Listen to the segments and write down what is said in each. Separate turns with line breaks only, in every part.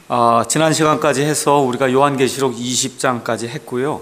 지난 시간까지 해서 우리가 요한계시록 20장까지 했고요.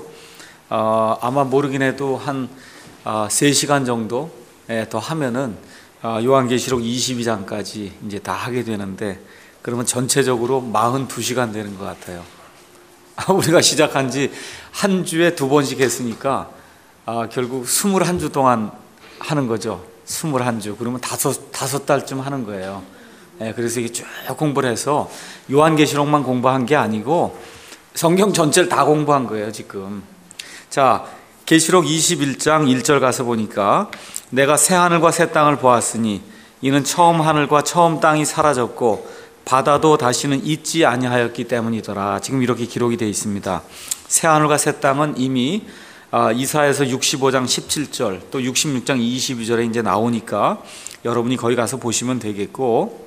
아마 모르긴 해도 한 3시간 정도 더 하면은 요한계시록 22장까지 이제 다 하게 되는데, 그러면 전체적으로 42시간 되는 것 같아요. 우리가 시작한 지 한 주에 2번씩 했으니까 결국 21주 동안 하는 거죠. 21주. 그러면 다섯 달쯤 하는 거예요. 그래서 이게 쭉 공부를 해서 요한계시록만 공부한 게 아니고 성경 전체를 다 공부한 거예요, 지금. 자, 계시록 21장 1절 가서 보니까 내가 새 하늘과 새 땅을 보았으니 이는 처음 하늘과 처음 땅이 사라졌고 바다도 다시는 있지 아니하였기 때문이더라. 지금 이렇게 기록이 되어 있습니다. 새 하늘과 새 땅은 이미 이사야서 65장 17절 또 66장 22절에 이제 나오니까 여러분이 거기 가서 보시면 되겠고,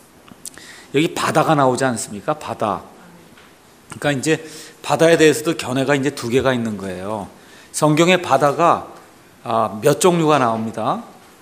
여기 바다가 나오지 않습니까? 바다. 그러니까 이제 바다에 대해서도 견해가 이제 2개가 있는 거예요. 성경에 바다가 몇 종류가 나옵니다.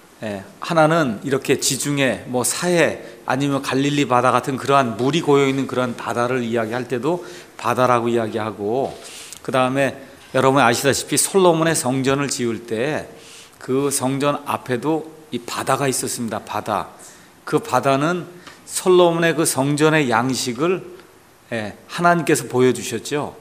하나는 이렇게 지중해, 사해, 아니면 갈릴리 바다 같은 그러한 물이 고여 있는 그런 바다를 이야기할 때도 바다라고 이야기하고, 그 다음에 여러분 아시다시피 솔로몬의 성전을 지을 때 그 성전 앞에도 이 바다가 있었습니다. 바다. 그 바다는 솔로몬의 그 성전의 양식을 하나님께서 보여주셨죠.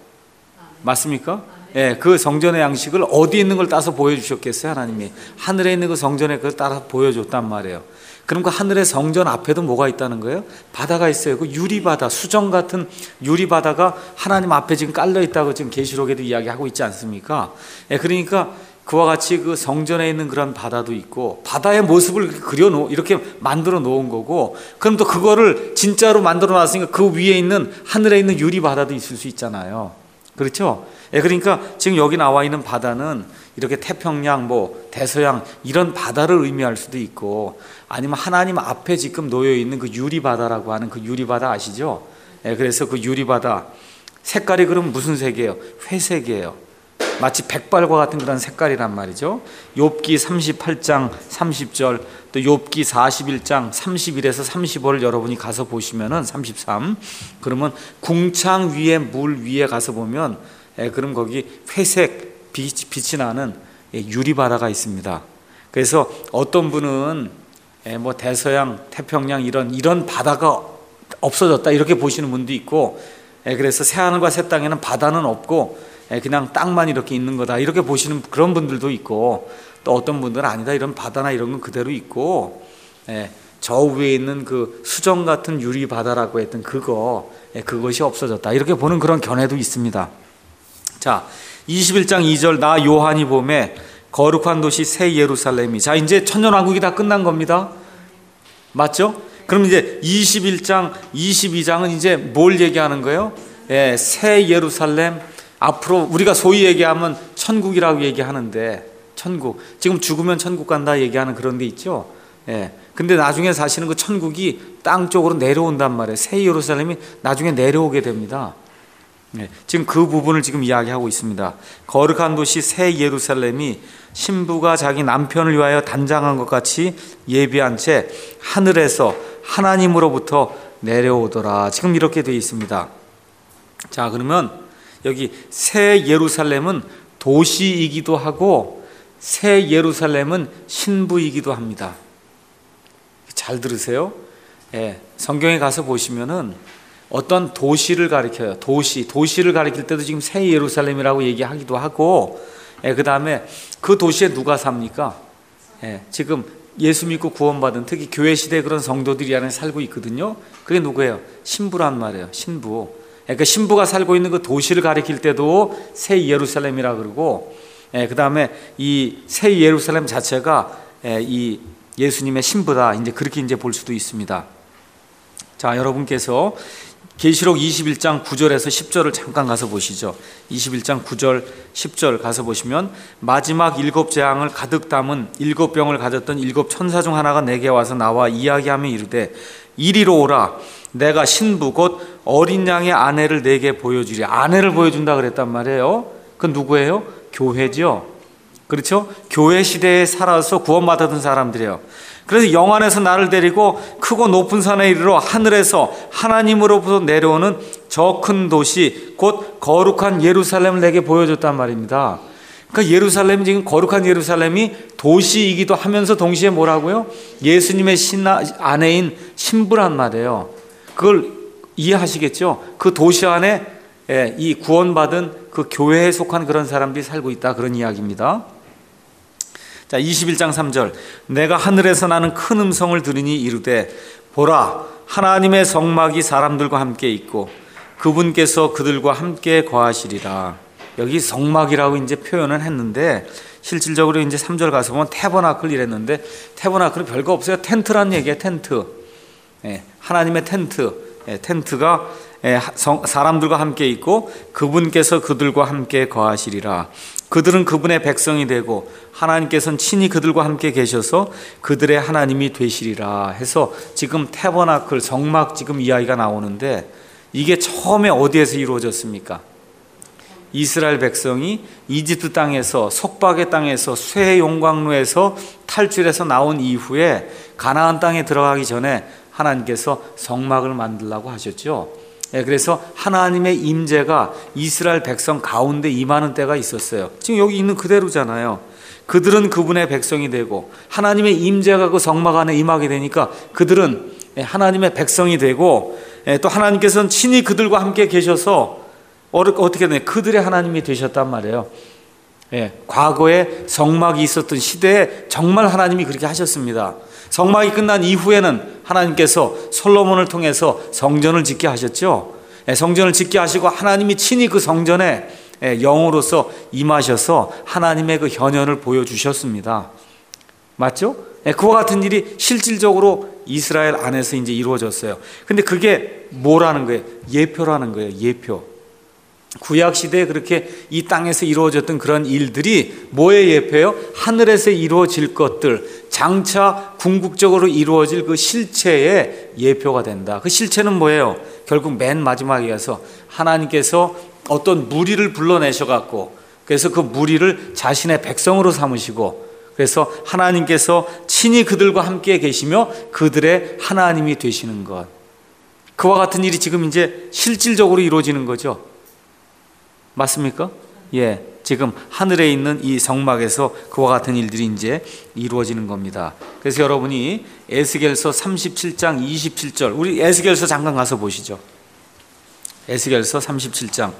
맞습니까? 그 성전의 양식을 어디 있는 걸 따서 보여주셨겠어요? 하나님이 하늘에 있는 그 성전에 그걸 따라 보여줬단 말이에요. 그럼 그 하늘의 성전 앞에도 뭐가 있다는 거예요? 바다가 있어요. 그 유리바다, 수정 같은 유리바다가 하나님 앞에 지금 깔려 있다고 지금 계시록에도 이야기하고 있지 않습니까? 그러니까 그와 같이 그 성전에 있는 그런 바다도 있고, 바다의 모습을 이렇게 만들어 놓은 거고, 그럼 또 그거를 진짜로 만들어 놨으니까 그 위에 있는 하늘에 있는 유리바다도 있을 수 있잖아요. 그렇죠? 그러니까 지금 여기 나와 있는 바다는 이렇게 태평양, 대서양 이런 바다를 의미할 수도 있고, 아니면 하나님 앞에 지금 놓여 있는 그 유리바다라고 하는 그 유리바다 아시죠? 그래서 그 유리바다 색깔이 그럼 무슨 색이에요? 회색이에요. 마치 백발과 같은 그런 색깔이란 말이죠. 욥기 38장 30절 또 욥기 41장 31에서 35를 여러분이 가서 보시면은 33, 그러면 궁창 위에 물 위에 가서 보면 그럼 거기 회색 빛이 나는 유리바다가 있습니다. 그래서 어떤 분은 대서양, 태평양 이런 바다가 없어졌다 이렇게 보시는 분도 있고, 그래서 새하늘과 새 땅에는 바다는 없고 그냥 땅만 이렇게 있는 거다 이렇게 보시는 그런 분들도 있고, 또 어떤 분들은 아니다, 이런 바다나 이런 건 그대로 있고, 저 위에 있는 그 수정 같은 유리바다라고 했던 그것이 없어졌다 이렇게 보는 그런 견해도 있습니다. 자, 21장 2절 나 요한이 보매 거룩한 도시 새 예루살렘이. 자, 이제 천년왕국이 다 끝난 겁니다. 맞죠? 그럼 이제 21장 22장은 이제 뭘 얘기하는 거예요? 새 예루살렘, 앞으로 우리가 소위 얘기하면 천국이라고 얘기하는데, 천국, 지금 죽으면 천국 간다 얘기하는 그런 데 있죠. 근데 나중에 사시는 그 천국이 땅 쪽으로 내려온단 말이에요. 새 예루살렘이 나중에 내려오게 됩니다. 지금 그 부분을 지금 이야기하고 있습니다. 거룩한 도시 새 예루살렘이 신부가 자기 남편을 위하여 단장한 것 같이 예비한 채 하늘에서 하나님으로부터 내려오더라. 지금 이렇게 되어 있습니다. 자, 그러면 여기 새 예루살렘은 도시이기도 하고 새 예루살렘은 신부이기도 합니다. 잘 들으세요. 성경에 가서 보시면은 어떤 도시를 가리켜요. 도시를 가리킬 때도 지금 새 예루살렘이라고 얘기하기도 하고, 그 다음에 그 도시에 누가 삽니까? 지금 예수 믿고 구원받은 특히 교회 시대에 그런 성도들이 안에 살고 있거든요. 그게 누구예요? 신부란 말이에요. 신부. 그러니까 신부가 살고 있는 그 도시를 가리킬 때도 새 예루살렘이라 그러고, 그 다음에 이 새 예루살렘 자체가 이 예수님의 신부다. 이제 그렇게 이제 볼 수도 있습니다. 자, 여러분께서 계시록 21장 9절에서 10절을 잠깐 가서 보시죠. 21장 9절 10절 가서 보시면 마지막 7 재앙을 가득 담은 7병을 가졌던 7 천사 중 하나가 내게 와서 나와 이야기하며 이르되 이리로 오라. 내가 신부 곧 어린 양의 아내를 내게 보여주리. 아내를 보여준다 그랬단 말이에요. 그건 누구예요? 교회죠. 그렇죠? 교회 시대에 살아서 구원받았던 사람들이에요. 그래서 영안에서 나를 데리고 크고 높은 산에 이르러 하늘에서 하나님으로부터 내려오는 저 큰 도시 곧 거룩한 예루살렘을 내게 보여줬단 말입니다. 그러니까 예루살렘이 지금 거룩한 예루살렘이 도시이기도 하면서 동시에 뭐라고요? 예수님의 아내인 신부란 말이에요. 그걸 이해하시겠죠? 그 도시 안에 이 구원받은 그 교회에 속한 그런 사람들이 살고 있다, 그런 이야기입니다. 자, 21장 3절. 내가 하늘에서 나는 큰 음성을 들으니 이르되 보라, 하나님의 성막이 사람들과 함께 있고 그분께서 그들과 함께 거하시리라. 여기 성막이라고 이제 표현을 했는데 실질적으로 이제 3절 가서 보면 태버나클 이랬는데 태버나클은 별거 없어요. 텐트란 얘기예요. 텐트. 하나님의 텐트. 텐트가 사람들과 함께 있고 그분께서 그들과 함께 거하시리라. 그들은 그분의 백성이 되고 하나님께서는 친히 그들과 함께 계셔서 그들의 하나님이 되시리라 해서 지금 태버나클 성막 지금 이야기가 나오는데 이게 처음에 어디에서 이루어졌습니까? 이스라엘 백성이 이집트 땅에서 속박의 땅에서 쇠 용광로에서 탈출해서 나온 이후에 가나안 땅에 들어가기 전에 하나님께서 성막을 만들라고 하셨죠. 그래서 하나님의 임재가 이스라엘 백성 가운데 임하는 때가 있었어요. 지금 여기 있는 그대로잖아요. 그들은 그분의 백성이 되고 하나님의 임재가 그 성막 안에 임하게 되니까 그들은 하나님의 백성이 되고 또 하나님께서는 친히 그들과 함께 계셔서 어떻게 되냐, 그들의 하나님이 되셨단 말이에요. 과거에 성막이 있었던 시대에 정말 하나님이 그렇게 하셨습니다. 성막이 끝난 이후에는 하나님께서 솔로몬을 통해서 성전을 짓게 하셨죠. 성전을 짓게 하시고 하나님이 친히 그 성전에 영으로서 임하셔서 하나님의 그 현현을 보여주셨습니다. 맞죠? 그와 같은 일이 실질적으로 이스라엘 안에서 이제 이루어졌어요. 근데 그게 뭐라는 거예요? 예표라는 거예요. 예표. 구약 시대에 그렇게 이 땅에서 이루어졌던 그런 일들이 뭐의 예표예요? 하늘에서 이루어질 것들, 장차 궁극적으로 이루어질 그 실체의 예표가 된다. 그 실체는 뭐예요? 결국 맨 마지막에 가서 하나님께서 어떤 무리를 불러내셔갖고 그래서 그 무리를 자신의 백성으로 삼으시고 그래서 하나님께서 친히 그들과 함께 계시며 그들의 하나님이 되시는 것. 그와 같은 일이 지금 이제 실질적으로 이루어지는 거죠. 맞습니까? 지금 하늘에 있는 이 성막에서 그와 같은 일들이 이제 이루어지는 겁니다. 그래서 여러분이 에스겔서 37장 27절, 우리 에스겔서 잠깐 가서 보시죠. 에스겔서 37장.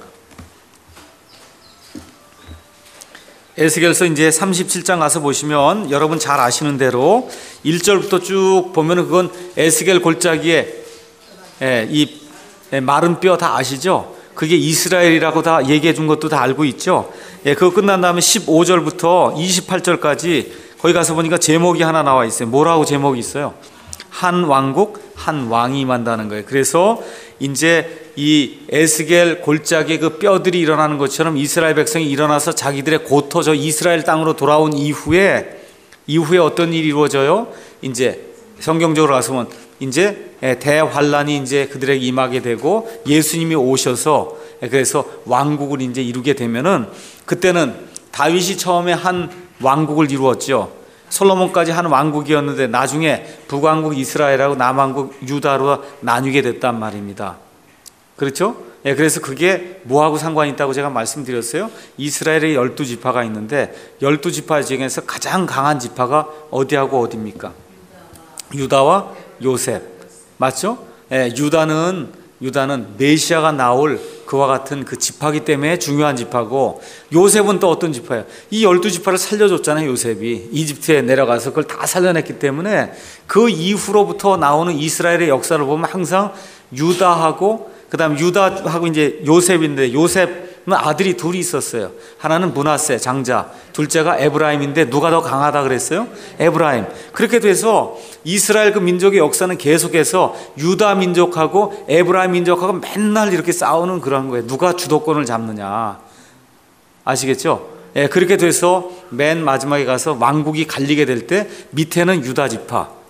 에스겔서 이제 37장 가서 보시면 여러분 잘 아시는 대로 1절부터 쭉 보면은 그건 에스겔 골짜기에 이 마른 뼈 다 아시죠? 그게 이스라엘이라고 다 얘기해 준 것도 다 알고 있죠. 그거 끝난 다음에 15절부터 28절까지 거기 가서 보니까 제목이 하나 나와 있어요. 뭐라고 제목이 있어요? 한 왕국 한 왕이 임한다는 거예요. 그래서 이제 이 에스겔 골짜기에 그 뼈들이 일어나는 것처럼 이스라엘 백성이 일어나서 자기들의 고토 이스라엘 땅으로 돌아온 이후에 어떤 일이 이루어져요? 이제 성경적으로 가서 보면 이제 대환란이 이제 그들에게 임하게 되고 예수님이 오셔서 그래서 왕국을 이제 이루게 되면은 그때는 다윗이 처음에 한 왕국을 이루었죠. 솔로몬까지 한 왕국이었는데 나중에 북왕국 이스라엘하고 남왕국 유다로 나뉘게 됐단 말입니다. 그렇죠? 그래서 그게 뭐하고 상관이 있다고 제가 말씀드렸어요. 이스라엘의 12지파가 있는데 12지파 중에서 가장 강한 지파가 어디하고 어디입니까? 유다와 요셉. 맞죠? 유다는 메시아가 나올 그와 같은 그 지파기 때문에 중요한 지파고 요셉은 또 어떤 지파예요? 이 12지파를 살려줬잖아요. 요셉이 이집트에 내려가서 그걸 다 살려냈기 때문에 그 이후로부터 나오는 이스라엘의 역사를 보면 항상 유다하고 그다음 유다하고 이제 요셉인데 요셉은 아들이 둘이 있었어요. 하나는 므낫세 장자, 둘째가 에브라임인데 누가 더 강하다 그랬어요? 에브라임. 그렇게 돼서 이스라엘 그 민족의 역사는 계속해서 유다 민족하고 에브라임 민족하고 맨날 이렇게 싸우는 그런 거예요. 누가 주도권을 잡느냐. 아시겠죠? 그렇게 돼서 맨 마지막에 가서 왕국이 갈리게 될 때 밑에는 유다 지파,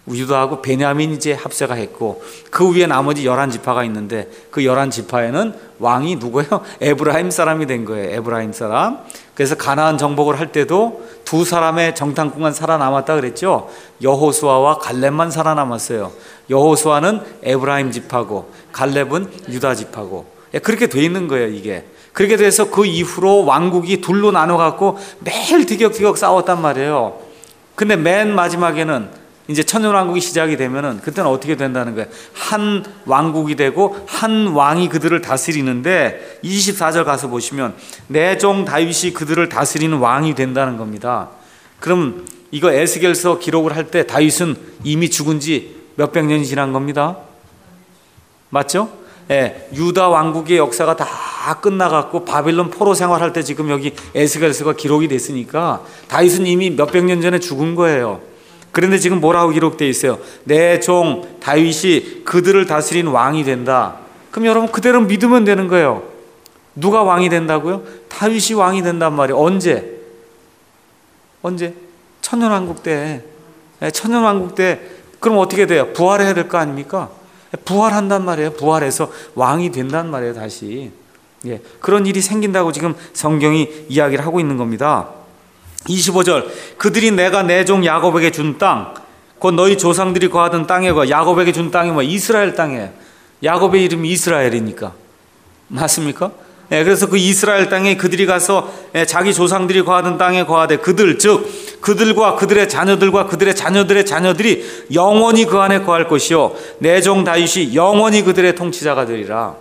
유다하고 베냐민이 이제 합세가 했고, 그 위에 나머지 11지파가 있는데 그 11지파에는 왕이 누구예요? 에브라임 사람이 된 거예요. 에브라임 사람. 그래서 가나안 정복을 할 때도 두 사람의 정탐꾼만 살아남았다 그랬죠. 여호수아와 갈렙만 살아남았어요. 여호수아는 에브라임 지파고 갈렙은 유다 지파고, 그렇게 돼 있는 거예요. 이게 그렇게 돼서 그 이후로 왕국이 둘로 나눠갖고 매일 티격태격 싸웠단 말이에요. 근데 맨 마지막에는 이제 천년왕국이 시작이 되면은 그때는 어떻게 된다는 거예요? 한 왕국이 되고 한 왕이 그들을 다스리는데, 24절 가서 보시면 내 종 다윗이 그들을 다스리는 왕이 된다는 겁니다. 그럼 이거 에스겔서 기록을 할 때 다윗은 이미 죽은 지 몇백 년이 지난 겁니다. 맞죠? 예, 유다 왕국의 역사가 다 끝나갔고 바빌론 포로 생활할 때 지금 여기 에스겔서가 기록이 됐으니까 다윗은 이미 몇백 년 전에 죽은 거예요. 그런데 지금 뭐라고 기록되어 있어요? 내 종 다윗이 그들을 다스린 왕이 된다. 그럼 여러분 그대로 믿으면 되는 거예요. 누가 왕이 된다고요? 다윗이 왕이 된단 말이에요. 언제? 천년왕국 때. 천년왕국 때. 그럼 어떻게 돼요? 부활해야 될 거 아닙니까? 부활한단 말이에요. 부활해서 왕이 된단 말이에요. 다시. 예, 그런 일이 생긴다고 지금 성경이 이야기를 하고 있는 겁니다. 25절, 그들이 내가 내 종 야곱에게 준 땅, 곧 너희 조상들이 거하던 땅에, 야곱에게 준 땅이 뭐 이스라엘 땅이에요. 야곱의 이름이 이스라엘이니까. 맞습니까? 예, 그래서 그 이스라엘 땅에 그들이 가서 자기 조상들이 거하던 땅에 거하되, 그들 즉 그들과 그들의 자녀들과 그들의 자녀들의 자녀들이 영원히 그 안에 거할 것이요 내 종 다윗이 영원히 그들의 통치자가 되리라.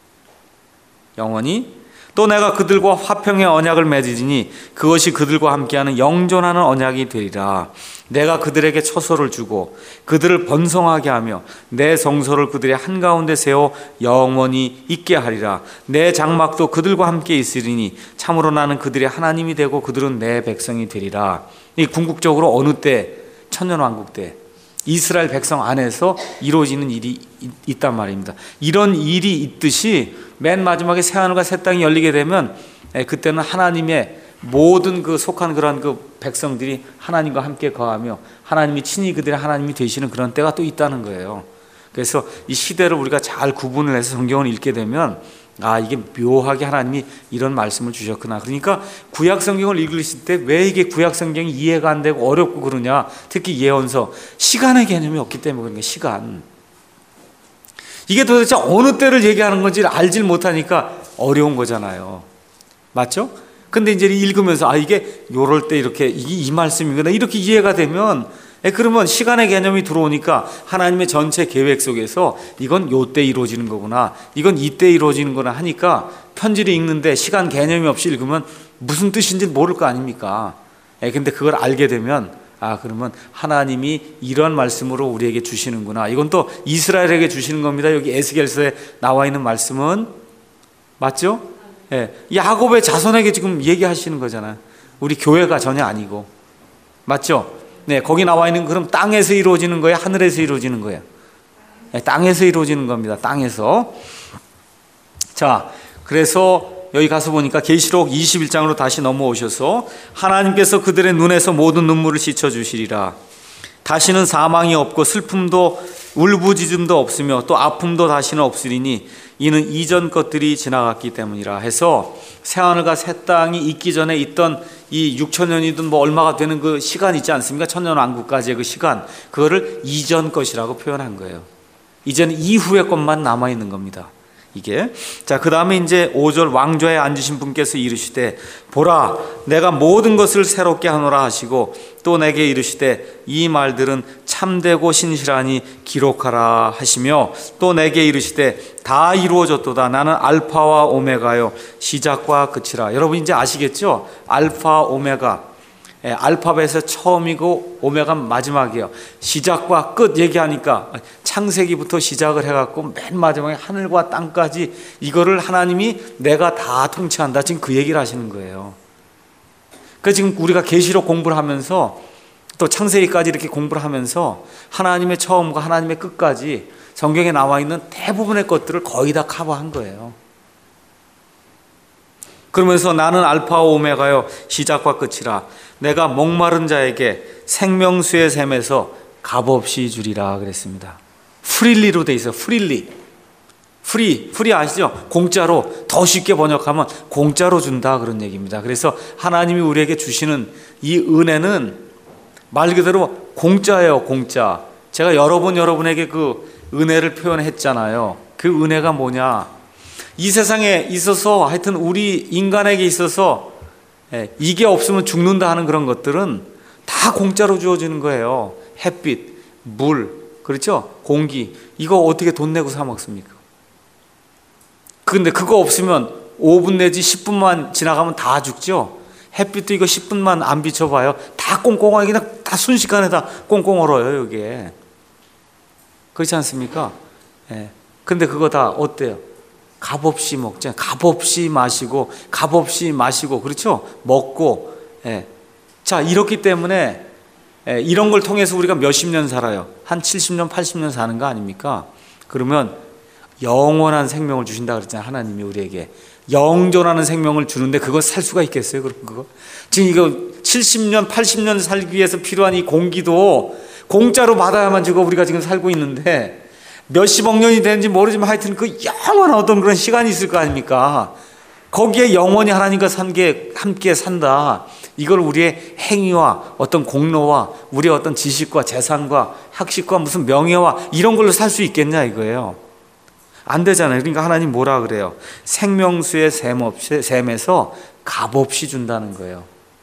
영원히. 또 내가 그들과 화평의 언약을 맺으리니 그것이 그들과 함께하는 영존하는 언약이 되리라. 내가 그들에게 처소를 주고 그들을 번성하게 하며 내 성소를 그들의 한가운데 세워 영원히 있게 하리라. 내 장막도 그들과 함께 있으리니 참으로 나는 그들의 하나님이 되고 그들은 내 백성이 되리라. 이 궁극적으로 어느 때? 천년왕국 때 이스라엘 백성 안에서 이루어지는 일이 있단 말입니다. 이런 일이 있듯이 맨 마지막에 새하늘과 새 땅이 열리게 되면 그때는 하나님의 모든 그 속한 그런 그 백성들이 하나님과 함께 거하며 하나님이 친히 그들의 하나님이 되시는 그런 때가 또 있다는 거예요. 그래서 이 시대를 우리가 잘 구분을 해서 성경을 읽게 되면 이게 묘하게 하나님이 이런 말씀을 주셨구나. 그러니까 구약 성경을 읽으실 때 왜 이게 구약 성경이 이해가 안 되고 어렵고 그러냐. 특히 예언서, 시간의 개념이 없기 때문에 그런 거예요. 시간. 이게 도대체 어느 때를 얘기하는 건지 알질 못하니까 어려운 거잖아요. 맞죠? 근데 이제 읽으면서 이게 요럴 때 이렇게 이 말씀이구나 이렇게 이해가 되면, 그러면 시간의 개념이 들어오니까 하나님의 전체 계획 속에서 이건 요때 이루어지는 거구나, 이건 이때 이루어지는 거나 하니까 편지를 읽는데 시간 개념이 없이 읽으면 무슨 뜻인지 모를 거 아닙니까? 근데 그걸 알게 되면 그러면 하나님이 이런 말씀으로 우리에게 주시는구나. 이건 또 이스라엘에게 주시는 겁니다. 여기 에스겔서에 나와 있는 말씀은 맞죠? 야곱의 자손에게 지금 얘기하시는 거잖아요. 우리 교회가 전혀 아니고. 맞죠? 네, 거기 나와 있는 그럼 땅에서 이루어지는 거예요? 하늘에서 이루어지는 거예요? 땅에서 이루어지는 겁니다. 땅에서. 자, 그래서 여기 가서 보니까 계시록 21장으로 다시 넘어오셔서 하나님께서 그들의 눈에서 모든 눈물을 씻어주시리라. 다시는 사망이 없고 슬픔도 울부짖음도 없으며 또 아픔도 다시는 없으리니 이는 이전 것들이 지나갔기 때문이라 해서 새하늘과 새 땅이 있기 전에 있던 이 6천년이든 뭐 얼마가 되는 그 시간 있지 않습니까? 천년왕국까지의 그 시간, 그거를 이전 것이라고 표현한 거예요. 이제는 이후의 것만 남아있는 겁니다. 이게. 자, 그 다음에 이제 5절, 왕좌에 앉으신 분께서 이르시되 보라 내가 모든 것을 새롭게 하노라 하시고 또 내게 이르시되 이 말들은 참되고 신실하니 기록하라 하시며 또 내게 이르시되 다 이루어졌도다. 나는 알파와 오메가요 시작과 끝이라. 여러분 이제 아시겠죠? 알파 오메가, 알파벳에서 처음이고 오메가 마지막이에요. 시작과 끝 얘기하니까 창세기부터 시작을 해갖고 맨 마지막에 하늘과 땅까지 이거를 하나님이 내가 다 통치한다. 지금 그 얘기를 하시는 거예요. 그래서 지금 우리가 계시록 공부를 하면서 또 창세기까지 이렇게 공부를 하면서 하나님의 처음과 하나님의 끝까지 성경에 나와 있는 대부분의 것들을 거의 다 커버한 거예요. 그러면서 나는 알파와 오메가요 시작과 끝이라. 내가 목마른 자에게 생명수의 샘에서 값없이 주리라 그랬습니다. 프릴리로 돼 있어요. 프리 아시죠? 공짜로, 더 쉽게 번역하면 공짜로 준다 그런 얘기입니다. 그래서 하나님이 우리에게 주시는 이 은혜는 말 그대로 공짜예요. 공짜. 제가 여러 번 여러분에게 그 은혜를 표현했잖아요. 그 은혜가 뭐냐, 이 세상에 있어서 하여튼 우리 인간에게 있어서 이게 없으면 죽는다 하는 그런 것들은 다 공짜로 주어지는 거예요. 햇빛, 물, 그렇죠? 공기, 이거 어떻게 돈 내고 사 먹습니까? 근데 그거 없으면 5분 내지 10분만 지나가면 다 죽죠? 햇빛도 이거 10분만 안 비춰봐요. 다 꽁꽁하게 그냥 다 순식간에 다 꽁꽁 얼어요, 이게. 그렇지 않습니까? 근데 그거 다 어때요? 값없이 먹잖아요. 값없이 마시고, 그렇죠? 먹고. 자, 이렇기 때문에 이런 걸 통해서 우리가 몇십 년 살아요. 한 70년, 80년 사는 거 아닙니까? 그러면 영원한 생명을 주신다 그랬잖아요. 하나님이 우리에게 영존하는 생명을 주는데 그거 살 수가 있겠어요? 그거 지금 이거 70년 80년 살기 위해서 필요한 이 공기도 공짜로 받아야만 지금 우리가 지금 살고 있는데 몇십억 년이 되는지 모르지만 하여튼 그 영원한 어떤 그런 시간이 있을 거 아닙니까? 거기에 영원히 하나님과 함께 산다. 이걸 우리의 행위와 어떤 공로와 우리의 어떤 지식과 재산과 학식과 무슨 명예와 이런 걸로 살 수 있겠냐 이거예요. 안 되잖아요. 그러니까 하나님 뭐라 그래요? 생명수의 샘에서 값없이 준다는 거예요.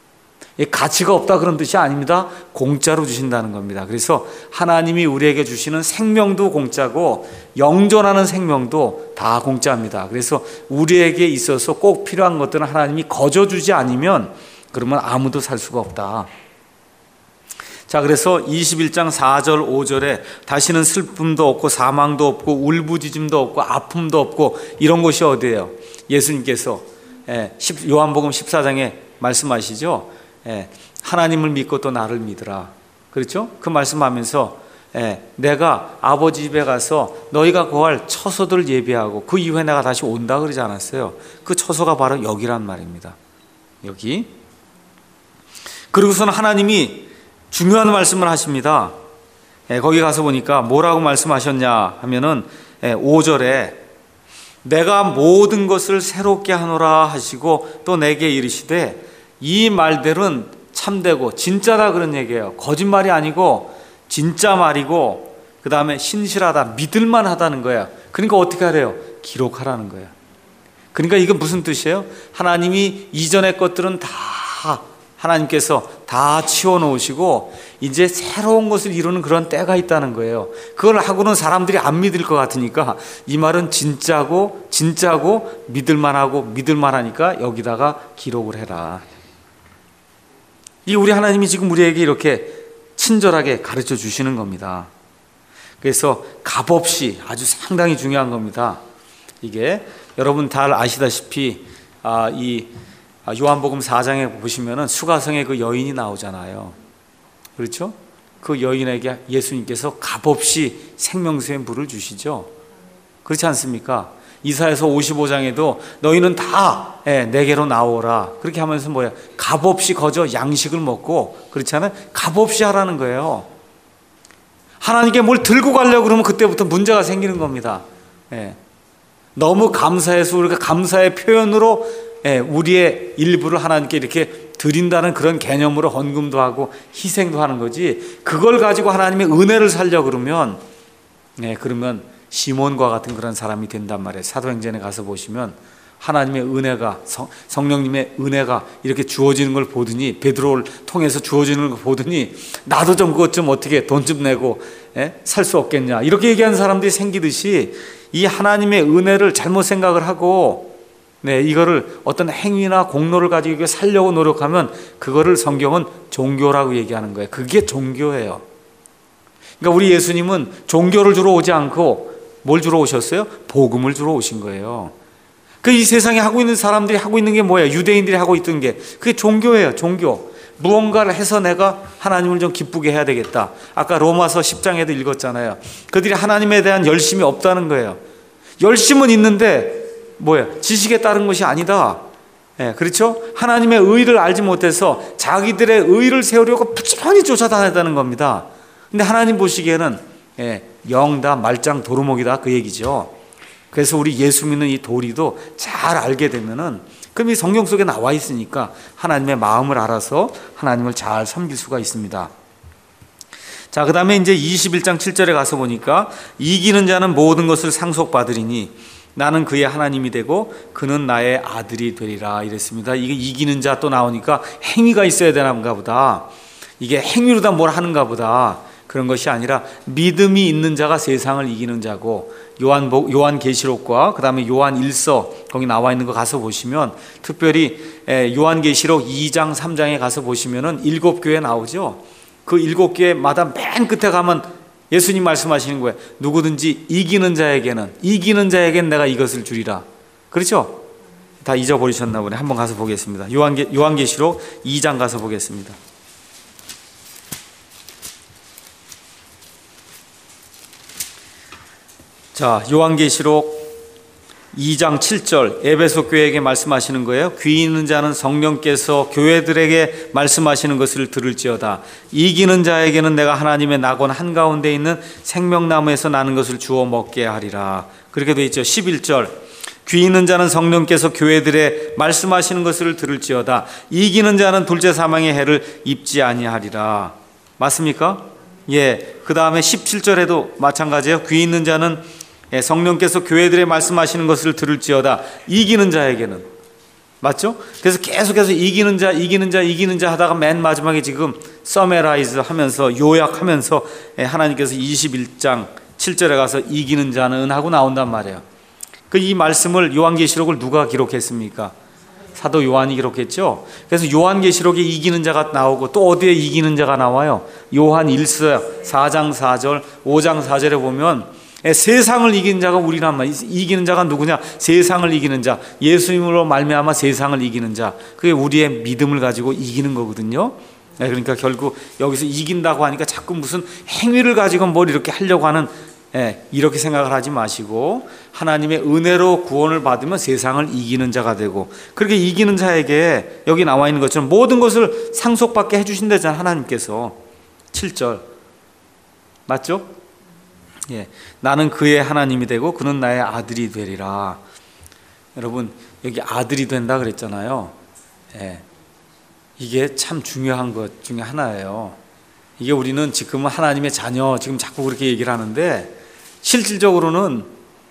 가치가 없다 그런 뜻이 아닙니다. 공짜로 주신다는 겁니다. 그래서 하나님이 우리에게 주시는 생명도 공짜고 영존하는 생명도 다 공짜입니다. 그래서 우리에게 있어서 꼭 필요한 것들은 하나님이 거저 주지 않으면 그러면 아무도 살 수가 없다. 자, 그래서 21장 4절 5절에 다시는 슬픔도 없고 사망도 없고 울부짖음도 없고 아픔도 없고 이런 것이 어디예요? 예수님께서 요한복음 14장에 말씀하시죠. 하나님을 믿고 또 나를 믿으라. 그렇죠? 그 말씀하면서 내가 아버지 집에 가서 너희가 구할 처소들을 예비하고 그 이후에 내가 다시 온다 그러지 않았어요. 그 처소가 바로 여기란 말입니다. 여기. 그리고서는 하나님이 중요한 말씀을 하십니다. 거기 가서 보니까 뭐라고 말씀하셨냐 하면은 5절에 내가 모든 것을 새롭게 하노라 하시고 또 내게 이르시되 이 말들은 참되고 진짜다 그런 얘기예요. 거짓말이 아니고 진짜 말이고 그 다음에 신실하다, 믿을만 하다는 거예요. 그러니까 어떻게 하래요? 기록하라는 거예요. 그러니까 이건 무슨 뜻이에요? 하나님이 이전의 것들은 다 하나님께서 다 치워놓으시고 이제 새로운 것을 이루는 그런 때가 있다는 거예요. 그걸 하고는 사람들이 안 믿을 것 같으니까 이 말은 진짜고 믿을만하고 믿을만하니까 여기다가 기록을 해라. 이 우리 하나님이 지금 우리에게 이렇게 친절하게 가르쳐 주시는 겁니다. 그래서 값없이 아주 상당히 중요한 겁니다. 이게 여러분 다 아시다시피 이 요한복음 4장에 보시면은 수가성의 그 여인이 나오잖아요. 그렇죠? 그 여인에게 예수님께서 값없이 생명수의 물을 주시죠. 그렇지 않습니까? 이사야서 55장에도 너희는 다 내게로 나오라. 그렇게 하면서 뭐야? 값없이 거저 양식을 먹고 그렇잖아요. 값없이 하라는 거예요. 하나님께 뭘 들고 가려고 그러면 그때부터 문제가 생기는 겁니다. 너무 감사해서 우리가 감사의 표현으로 우리의 일부를 하나님께 이렇게 드린다는 그런 개념으로 헌금도 하고 희생도 하는 거지, 그걸 가지고 하나님의 은혜를 살려고 그러면 그러면 시몬과 같은 그런 사람이 된단 말이에요. 사도행전에 가서 보시면 하나님의 은혜가 성령님의 은혜가 이렇게 주어지는 걸 보더니, 베드로를 통해서 주어지는 걸 보더니 나도 좀 그것 좀 어떻게 돈 좀 내고 살 수 없겠냐 이렇게 얘기하는 사람들이 생기듯이, 이 하나님의 은혜를 잘못 생각을 하고 이거를 어떤 행위나 공로를 가지고 살려고 노력하면 그거를 성경은 종교라고 얘기하는 거예요. 그게 종교예요. 그러니까 우리 예수님은 종교를 주러 오지 않고 뭘 주러 오셨어요? 복음을 주러 오신 거예요. 그 이 세상에 하고 있는 사람들이 하고 있는 게 뭐예요? 유대인들이 하고 있던 게 그게 종교예요. 종교. 무언가를 해서 내가 하나님을 좀 기쁘게 해야 되겠다. 아까 로마서 10장에도 읽었잖아요. 그들이 하나님에 대한 열심이 없다는 거예요. 열심은 있는데 뭐예요? 지식에 따른 것이 아니다. 그렇죠? 하나님의 의를 알지 못해서 자기들의 의를 세우려고 부지런히 쫓아다녔다는 겁니다. 근데 하나님 보시기에는 영다, 말짱, 도루묵이다 그 얘기죠. 그래서 우리 예수 믿는 이 도리도 잘 알게 되면은, 그럼 이 성경 속에 나와 있으니까 하나님의 마음을 알아서 하나님을 잘 섬길 수가 있습니다. 자, 그 다음에 이제 21장 7절에 가서 보니까 이기는 자는 모든 것을 상속받으리니 나는 그의 하나님이 되고 그는 나의 아들이 되리라 이랬습니다. 이게 이기는 자 또 나오니까 행위가 있어야 되는가 보다. 이게 행위로 다 뭘 하는가 보다. 그런 것이 아니라 믿음이 있는 자가 세상을 이기는 자고, 요한계시록과 그 다음에 요한1서 거기 나와 있는 거 가서 보시면, 특별히 요한계시록 2장 3장에 가서 보시면은 7교회 나오죠. 그 7교회마다 맨 끝에 가면 예수님 말씀하시는 거예요. 누구든지 이기는 자에게는 내가 이것을 주리라. 그렇죠? 다 잊어버리셨나 보네. 한번 가서 보겠습니다. 요한계시록 2장 가서 보겠습니다. 자, 요한계시록 2장 7절 에베소 교회에게 말씀하시는 거예요. 귀 있는 자는 성령께서 교회들에게 말씀하시는 것을 들을지어다. 이기는 자에게는 내가 하나님의 낙원 한가운데 있는 생명나무에서 나는 것을 주어 먹게 하리라. 그렇게 되어 있죠. 11절 귀 있는 자는 성령께서 교회들에 말씀하시는 것을 들을지어다. 이기는 자는 둘째 사망의 해를 입지 아니하리라. 맞습니까? 예. 그 다음에 17절에도 마찬가지예요. 귀 있는 자는 성령께서 교회들에 말씀하시는 것을 들을지어다. 이기는 자에게는. 맞죠? 그래서 계속해서 이기는 자 하다가 맨 마지막에 지금 서메라이즈 하면서, 요약하면서 하나님께서 21장 7절에 가서 이기는 자는 하고 나온단 말이에요. 이 말씀을, 요한계시록을 누가 기록했습니까? 사도 요한이 기록했죠. 그래서 요한계시록에 이기는 자가 나오고, 또 어디에 이기는 자가 나와요? 요한1서 4장 4절, 5장 4절에 보면 세상을 이기는 자가 우리란 말이에요. 이기는 자가 누구냐? 세상을 이기는 자, 예수님으로 말미암아 세상을 이기는 자. 그게 우리의 믿음을 가지고 이기는 거거든요. 그러니까 결국 여기서 이긴다고 하니까 자꾸 무슨 행위를 가지고 뭘 이렇게 하려고 하는, 이렇게 생각을 하지 마시고, 하나님의 은혜로 구원을 받으면 세상을 이기는 자가 되고, 그렇게 이기는 자에게 여기 나와 있는 것처럼 모든 것을 상속받게 해주신다잖아요, 하나님께서. 7절 맞죠? 예, 나는 그의 하나님이 되고 그는 나의 아들이 되리라. 여러분, 여기 아들이 된다 그랬잖아요. 예, 이게 참 중요한 것 중에 하나예요. 이게 우리는 지금은 하나님의 자녀, 지금 자꾸 그렇게 얘기를 하는데, 실질적으로는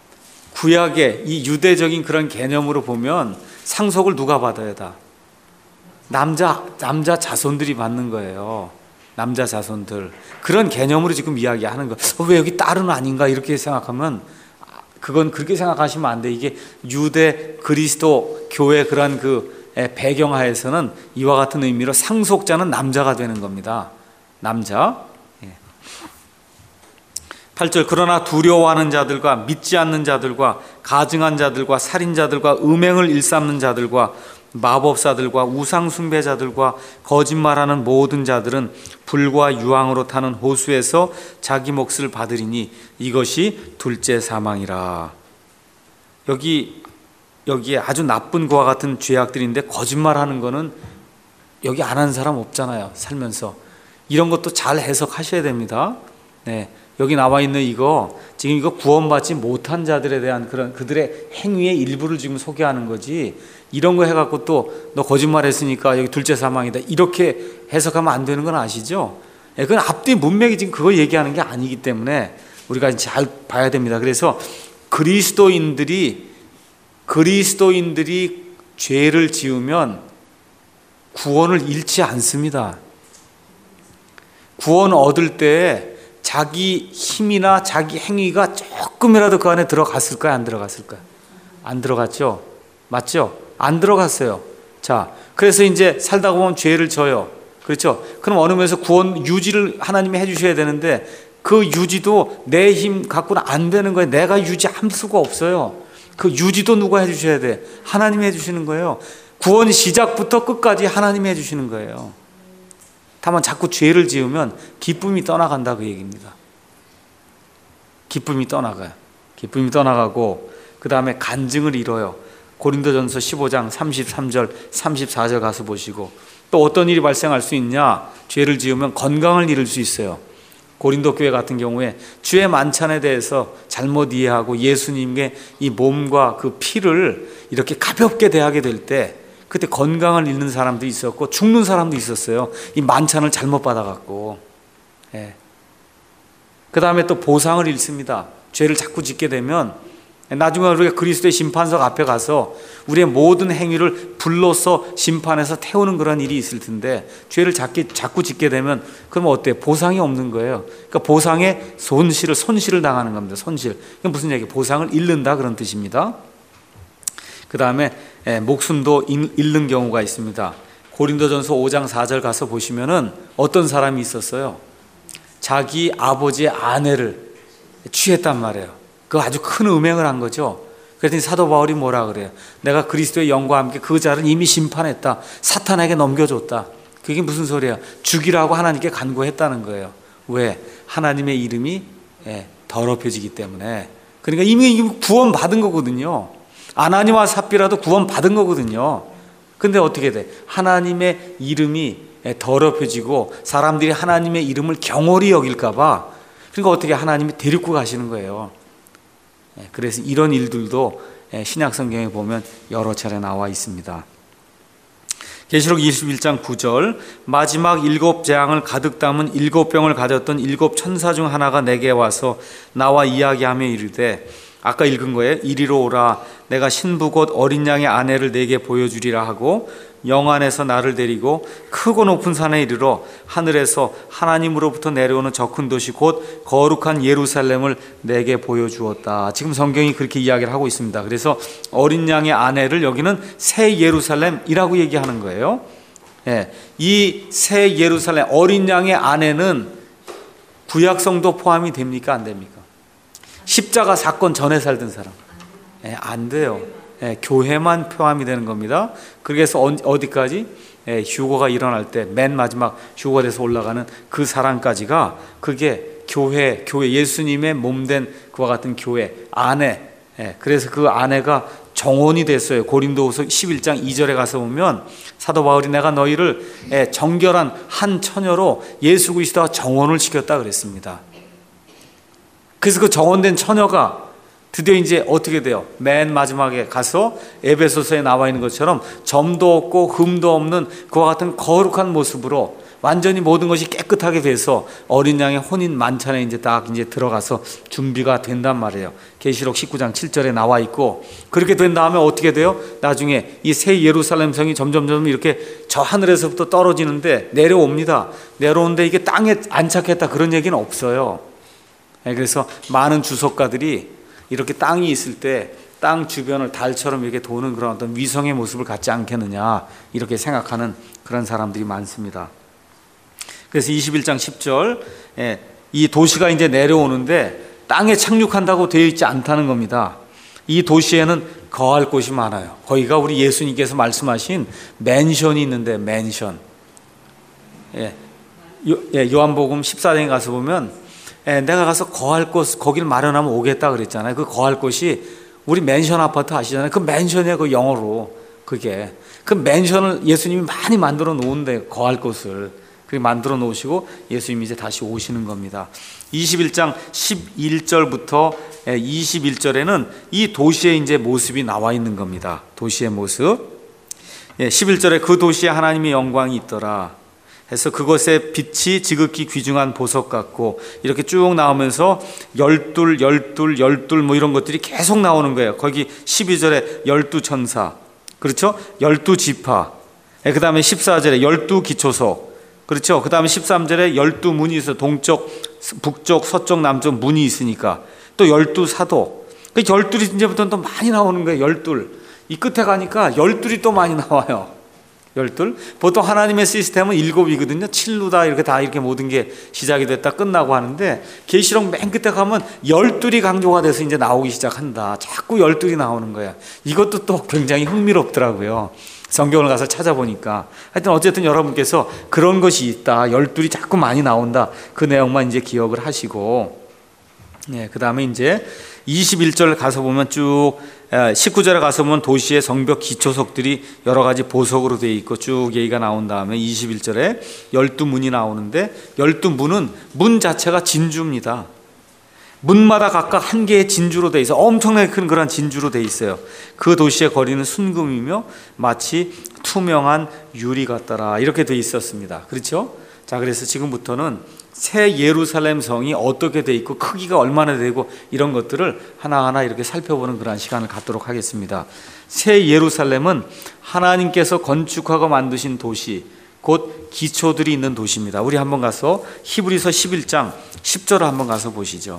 구약의 이 유대적인 그런 개념으로 보면 상속을 누가 받아야 다? 남자 자손들이 받는 거예요. 남자 자손들. 그런 개념으로 지금 이야기하는 거. 왜 여기 딸은 아닌가 이렇게 생각하면, 그건 그렇게 생각하시면 안 돼. 이게 유대 그리스도 교회 그런 그 배경하에서는 이와 같은 의미로 상속자는 남자가 되는 겁니다. 남자. 8절 그러나 두려워하는 자들과 믿지 않는 자들과 가증한 자들과 살인자들과 음행을 일삼는 자들과 마법사들과 우상숭배자들과 거짓말하는 모든 자들은 불과 유황으로 타는 호수에서 자기 몫을 받으리니 이것이 둘째 사망이라. 여기에 아주 나쁜 거와 같은 죄악들인데, 거짓말하는 거는 여기 안 하는 사람 없잖아요, 살면서. 이런 것도 잘 해석하셔야 됩니다. 네, 여기 나와 있는 지금 이거 구원받지 못한 자들에 대한 그런 그들의 행위의 일부를 지금 소개하는 거지, 이런 거 해갖고 또 너 거짓말 했으니까 여기 둘째 사망이다 이렇게 해석하면 안 되는 건 아시죠? 그건 앞뒤 문맥이 지금 그걸 얘기하는 게 아니기 때문에 우리가 잘 봐야 됩니다. 그래서 그리스도인들이 죄를 지으면 구원을 잃지 않습니다. 구원 얻을 때 자기 힘이나 자기 행위가 조금이라도 그 안에 들어갔을까요? 안 들어갔을까요? 안 들어갔죠? 맞죠? 안 들어갔어요. 자, 그래서 이제 살다 보면 죄를 져요. 그렇죠? 그럼 어느 면에서 구원 유지를 하나님이 해주셔야 되는데, 그 유지도 내 힘 갖고는 안 되는 거예요. 내가 유지할 수가 없어요. 그 유지도 누가 해주셔야 돼? 하나님이 해주시는 거예요. 구원 시작부터 끝까지 하나님이 해주시는 거예요. 다만 자꾸 죄를 지으면 기쁨이 떠나간다 그 얘기입니다. 기쁨이 떠나가요. 기쁨이 떠나가고, 그 다음에 간증을 잃어요. 고린도전서 15장 33절 34절 가서 보시고, 또 어떤 일이 발생할 수 있냐? 죄를 지으면 건강을 잃을 수 있어요. 고린도 교회 같은 경우에 주의 만찬에 대해서 잘못 이해하고 예수님의 이 몸과 그 피를 이렇게 가볍게 대하게 될 때 그때 건강을 잃는 사람도 있었고 죽는 사람도 있었어요. 이 만찬을 잘못 받아갖고. 예. 그 다음에 또 보상을 잃습니다. 죄를 자꾸 짓게 되면 나중에 우리가 그리스도의 심판석 앞에 가서 우리의 모든 행위를 불로서 심판해서 태우는 그런 일이 있을 텐데 죄를 자꾸 짓게 되면 그러면 어때요? 보상이 없는 거예요. 그러니까 보상에 손실을 당하는 겁니다. 손실. 그게 무슨 얘기예요? 보상을 잃는다 그런 뜻입니다. 그 다음에 목숨도 잃는 경우가 있습니다. 고린도전서 5장 4절 가서 보시면은 어떤 사람이 있었어요? 자기 아버지의 아내를 취했단 말이에요. 그 아주 큰 음행을 한 거죠. 그랬더니 사도 바울이 뭐라 그래요? 내가 그리스도의 영과 함께 그 자를 이미 심판했다. 사탄에게 넘겨줬다. 그게 무슨 소리야? 죽이라고 하나님께 간구했다는 거예요. 왜? 하나님의 이름이 더럽혀지기 때문에. 그러니까 이미 구원받은 거거든요. 아나니와 삽비라도 구원받은 거거든요. 근데 어떻게 돼? 하나님의 이름이 더럽혀지고 사람들이 하나님의 이름을 경홀히 여길까 봐 그러니까 어떻게 하나님이 데리고 가시는 거예요. 그래서 이런 일들도 신약 성경에 보면 여러 차례 나와 있습니다. 계시록 21장 9절 마지막 7재앙을 가득 담은 7병을 가졌던 7천사 중 하나가 내게 와서 나와 이야기하며 이르되 아까 읽은 거예요. 이리로 오라 내가 신부 곧 어린 양의 아내를 내게 보여주리라 하고 영 안에서 나를 데리고 크고 높은 산에 이르러 하늘에서 하나님으로부터 내려오는 저 큰 도시 곧 거룩한 예루살렘을 내게 보여주었다. 지금 성경이 그렇게 이야기를 하고 있습니다. 그래서 어린 양의 아내를 여기는 새 예루살렘이라고 얘기하는 거예요. 이 새 예루살렘 어린 양의 아내는 구약성도 포함이 됩니까? 안 됩니까? 십자가 사건 전에 살던 사람 안 돼요. 교회만 포함이 되는 겁니다. 그래서 어디까지? 휴거가 일어날 때 맨 마지막 휴거가 돼서 올라가는 그 사람까지가 그게 교회 예수님의 몸된 그와 같은 교회 아내. 그래서 그 아내가 정혼이 됐어요. 고린도후서 11장 2절에 가서 보면 사도 바울이 내가 너희를 정결한 한 처녀로 예수 그리스도와 정혼을 시켰다 그랬습니다. 그래서 그 정혼된 처녀가 드디어 이제 어떻게 돼요? 맨 마지막에 가서 에베소서에 나와 있는 것처럼 점도 없고 흠도 없는 그와 같은 거룩한 모습으로 완전히 모든 것이 깨끗하게 돼서 어린 양의 혼인 만찬에 이제 딱 이제 들어가서 준비가 된단 말이에요. 계시록 19장 7절에 나와 있고 그렇게 된 다음에 어떻게 돼요? 나중에 이 새 예루살렘 성이 점점 이렇게 저 하늘에서부터 떨어지는데 내려옵니다. 내려오는데 이게 땅에 안착했다 그런 얘기는 없어요. 그래서 많은 주석가들이 이렇게 땅이 있을 때 땅 주변을 달처럼 이렇게 도는 그런 어떤 위성의 모습을 갖지 않겠느냐 이렇게 생각하는 그런 사람들이 많습니다. 그래서 21장 10절 이 도시가 이제 내려오는데 땅에 착륙한다고 되어 있지 않다는 겁니다. 이 도시에는 거할 곳이 많아요. 거기가 우리 예수님께서 말씀하신 맨션이 있는데 맨션. 요한복음 14장에 가서 보면 내가 가서 거할 곳 거기를 마련하면 오겠다 그랬잖아요. 그 거할 곳이 우리 맨션 아파트 아시잖아요. 그 맨션이에요. 그 영어로 그게 그 맨션을 예수님이 많이 만들어 놓은데 거할 곳을 그렇게 만들어 놓으시고 예수님이 이제 다시 오시는 겁니다. 21장 11절부터 21절에는 이 도시의 이제 모습이 나와 있는 겁니다. 도시의 모습. 11절에 그 도시에 하나님의 영광이 있더라. 해서 그것의 빛이 지극히 귀중한 보석 같고 이렇게 쭉 나오면서 열둘 뭐 이런 것들이 계속 나오는 거예요. 거기 12절에 12천사 그렇죠? 12지파 그 다음에 14절에 12기초석 그렇죠? 그 다음에 13절에 12문이 있어 동쪽, 북쪽, 서쪽, 남쪽 문이 있으니까 또 12사도 그 12이 이제부터는 또 많이 나오는 거예요. 12 이 끝에 가니까 12이 또 많이 나와요. 12 보통 하나님의 시스템은 7이거든요 7루다 이렇게 다 이렇게 모든 게 시작이 됐다 끝나고 하는데 계시록 맨 끝에 가면 12이 강조가 돼서 이제 나오기 시작한다. 자꾸 12이 나오는 거야. 이것도 또 굉장히 흥미롭더라고요. 성경을 가서 찾아보니까 하여튼 어쨌든 여러분께서 그런 것이 있다 12이 자꾸 많이 나온다 그 내용만 이제 기억을 하시고 그 다음에 이제 21절 가서 보면 쭉 19절에 가서 보면 도시의 성벽 기초석들이 여러 가지 보석으로 되어 있고 쭉 얘기가 나온 다음에 21절에 12문이 나오는데 12문은 문 자체가 진주입니다. 문마다 각각 한 개의 진주로 되어 있어 엄청나게 큰 그런 진주로 되어 있어요. 그 도시의 거리는 순금이며 마치 투명한 유리 같더라 이렇게 되어 있었습니다. 그렇죠? 자, 그래서 지금부터는 새 예루살렘 성이 어떻게 되어 있고 크기가 얼마나 되고 이런 것들을 하나하나 이렇게 살펴보는 그런 시간을 갖도록 하겠습니다. 새 예루살렘은 하나님께서 건축하고 만드신 도시, 곧 기초들이 있는 도시입니다. 우리 한번 가서 히브리서 11장 10절을 한번 가서 보시죠.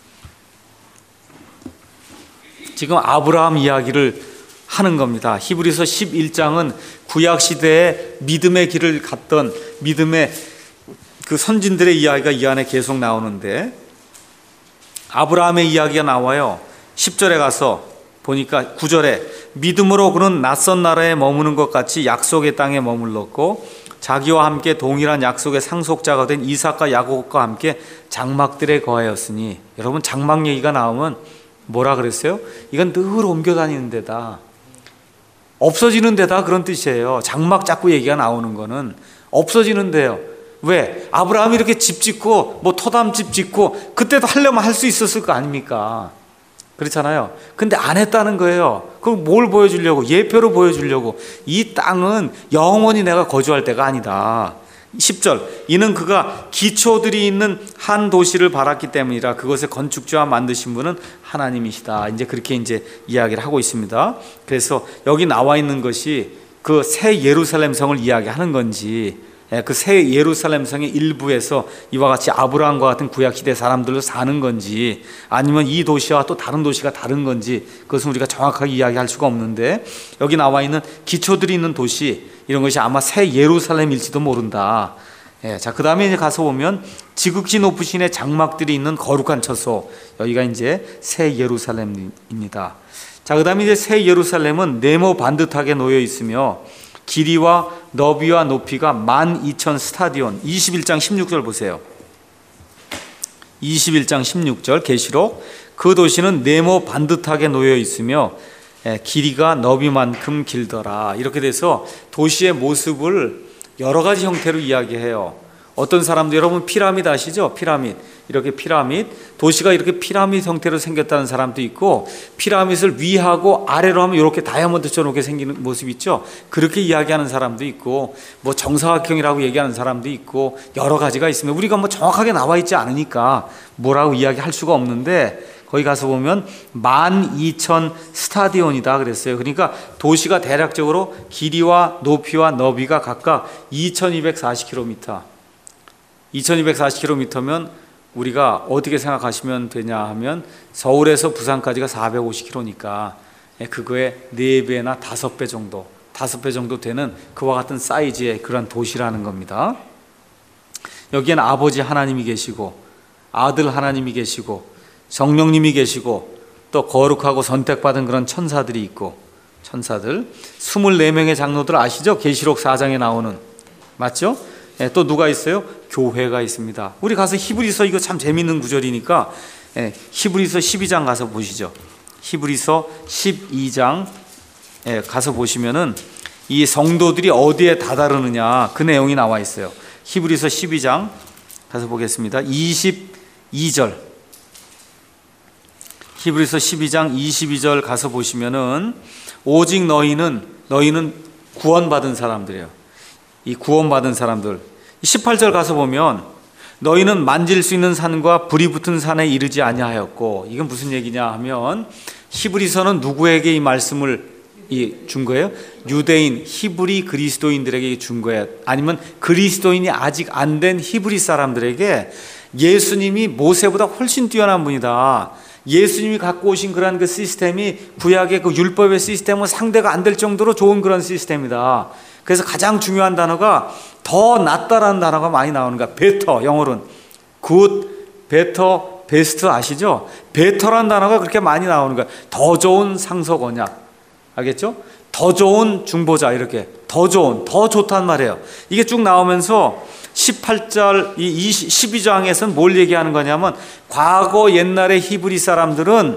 지금 아브라함 이야기를 하는 겁니다. 히브리서 11장은 구약 시대에 믿음의 길을 갔던 믿음의 그 선진들의 이야기가 이 안에 계속 나오는데 아브라함의 이야기가 나와요. 10절에 가서 보니까 9절에 믿음으로 그는 낯선 나라에 머무는 것 같이 약속의 땅에 머물렀고 자기와 함께 동일한 약속의 상속자가 된 이삭과 야곱과 함께 장막들에 거하였으니, 여러분 장막 얘기가 나오면 뭐라 그랬어요? 이건 늘 옮겨 다니는 데다, 없어지는 데다 그런 뜻이에요. 장막 자꾸 얘기가 나오는 거는 없어지는 데요. 왜? 아브라함이 이렇게 집 짓고 뭐 토담집 짓고 그때도 하려면 할 수 있었을 거 아닙니까? 그렇잖아요. 근데 안 했다는 거예요. 그럼 뭘 보여주려고? 예표로 보여주려고. 이 땅은 영원히 내가 거주할 데가 아니다. 10절, 이는 그가 기초들이 있는 한 도시를 바랐기 때문이라. 그것의 건축주와 만드신 분은 하나님이시다. 이제 그렇게 이제 이야기를 하고 있습니다. 그래서 여기 나와 있는 것이 그 새 예루살렘 성을 이야기하는 건지, 그 새 예루살렘 성의 일부에서 이와 같이 아브라함과 같은 구약 시대 사람들로 사는 건지, 아니면 이 도시와 또 다른 도시가 다른 건지, 그것은 우리가 정확하게 이야기할 수가 없는데, 여기 나와 있는 기초들이 있는 도시, 이런 것이 아마 새 예루살렘일지도 모른다. 자, 그 다음에 이제 가서 보면 지극히 높으신의 장막들이 있는 거룩한 처소, 여기가 이제 새 예루살렘입니다. 자, 그 다음에 이제 새 예루살렘은 네모 반듯하게 놓여 있으며 길이와 너비와 높이가 12,000 스타디온. 21장 16절 보세요. 21장 16절 계시록, 그 도시는 네모 반듯하게 놓여 있으며 길이가 너비만큼 길더라. 이렇게 돼서 도시의 모습을 여러 가지 형태로 이야기해요. 어떤 사람도, 여러분 피라미드 아시죠? 피라미드. 이렇게 피라미드, 도시가 이렇게 피라미드 형태로 생겼다는 사람도 있고, 피라미드를 위하고 아래로 하면 이렇게 다이아몬드처럼 이렇게 생기는 모습 있죠? 그렇게 이야기하는 사람도 있고, 뭐 정사각형이라고 얘기하는 사람도 있고, 여러 가지가 있습니다. 우리가 뭐 정확하게 나와 있지 않으니까 뭐라고 이야기할 수가 없는데, 거기 가서 보면 12,000 스타디온이다 그랬어요. 그러니까 도시가 대략적으로 길이와 높이와 너비가 각각 2240km. 2240km면 우리가 어떻게 생각하시면 되냐 하면 서울에서 부산까지가 450km니까 그거의 4배나 5배 정도, 5배 정도 되는 그와 같은 사이즈의 그런 도시라는 겁니다. 여기에는 아버지 하나님이 계시고 아들 하나님이 계시고 성령님이 계시고 또 거룩하고 선택받은 그런 천사들이 있고, 천사들 24명의 장로들 아시죠? 계시록 4장에 나오는, 맞죠? 또 누가 있어요? 교회가 있습니다. 우리 가서 히브리서, 이거 참 재밌는 구절이니까 히브리서 12장 가서 보시죠. 히브리서 12장 가서 보시면은 이 성도들이 어디에 다다르느냐 그 내용이 나와 있어요. 히브리서 12장 가서 보겠습니다. 22절. 히브리서 12장 22절 가서 보시면은 오직 너희는 구원받은 사람들이에요. 이 구원받은 사람들. 18절 가서 보면 너희는 만질 수 있는 산과 불이 붙은 산에 이르지 아니하였고, 이건 무슨 얘기냐 하면 히브리서는 누구에게 이 말씀을 준 거예요? 유대인, 히브리 그리스도인들에게 준 거예요. 아니면 그리스도인이 아직 안 된 히브리 사람들에게 예수님이 모세보다 훨씬 뛰어난 분이다. 예수님이 갖고 오신 그런 그 시스템이 구약의 그 율법의 시스템은 상대가 안 될 정도로 좋은 그런 시스템이다. 그래서 가장 중요한 단어가 더 낫다라는 단어가 많이 나오는 거야. better, 영어로는 good, better, best 아시죠? better라는 단어가 그렇게 많이 나오는 거야. 더 좋은 상속 언약, 알겠죠? 더 좋은 중보자, 이렇게 더 좋은, 더 좋단 말이에요. 이게 쭉 나오면서 18절, 이 12장에서는 뭘 얘기하는 거냐면 과거 옛날의 히브리 사람들은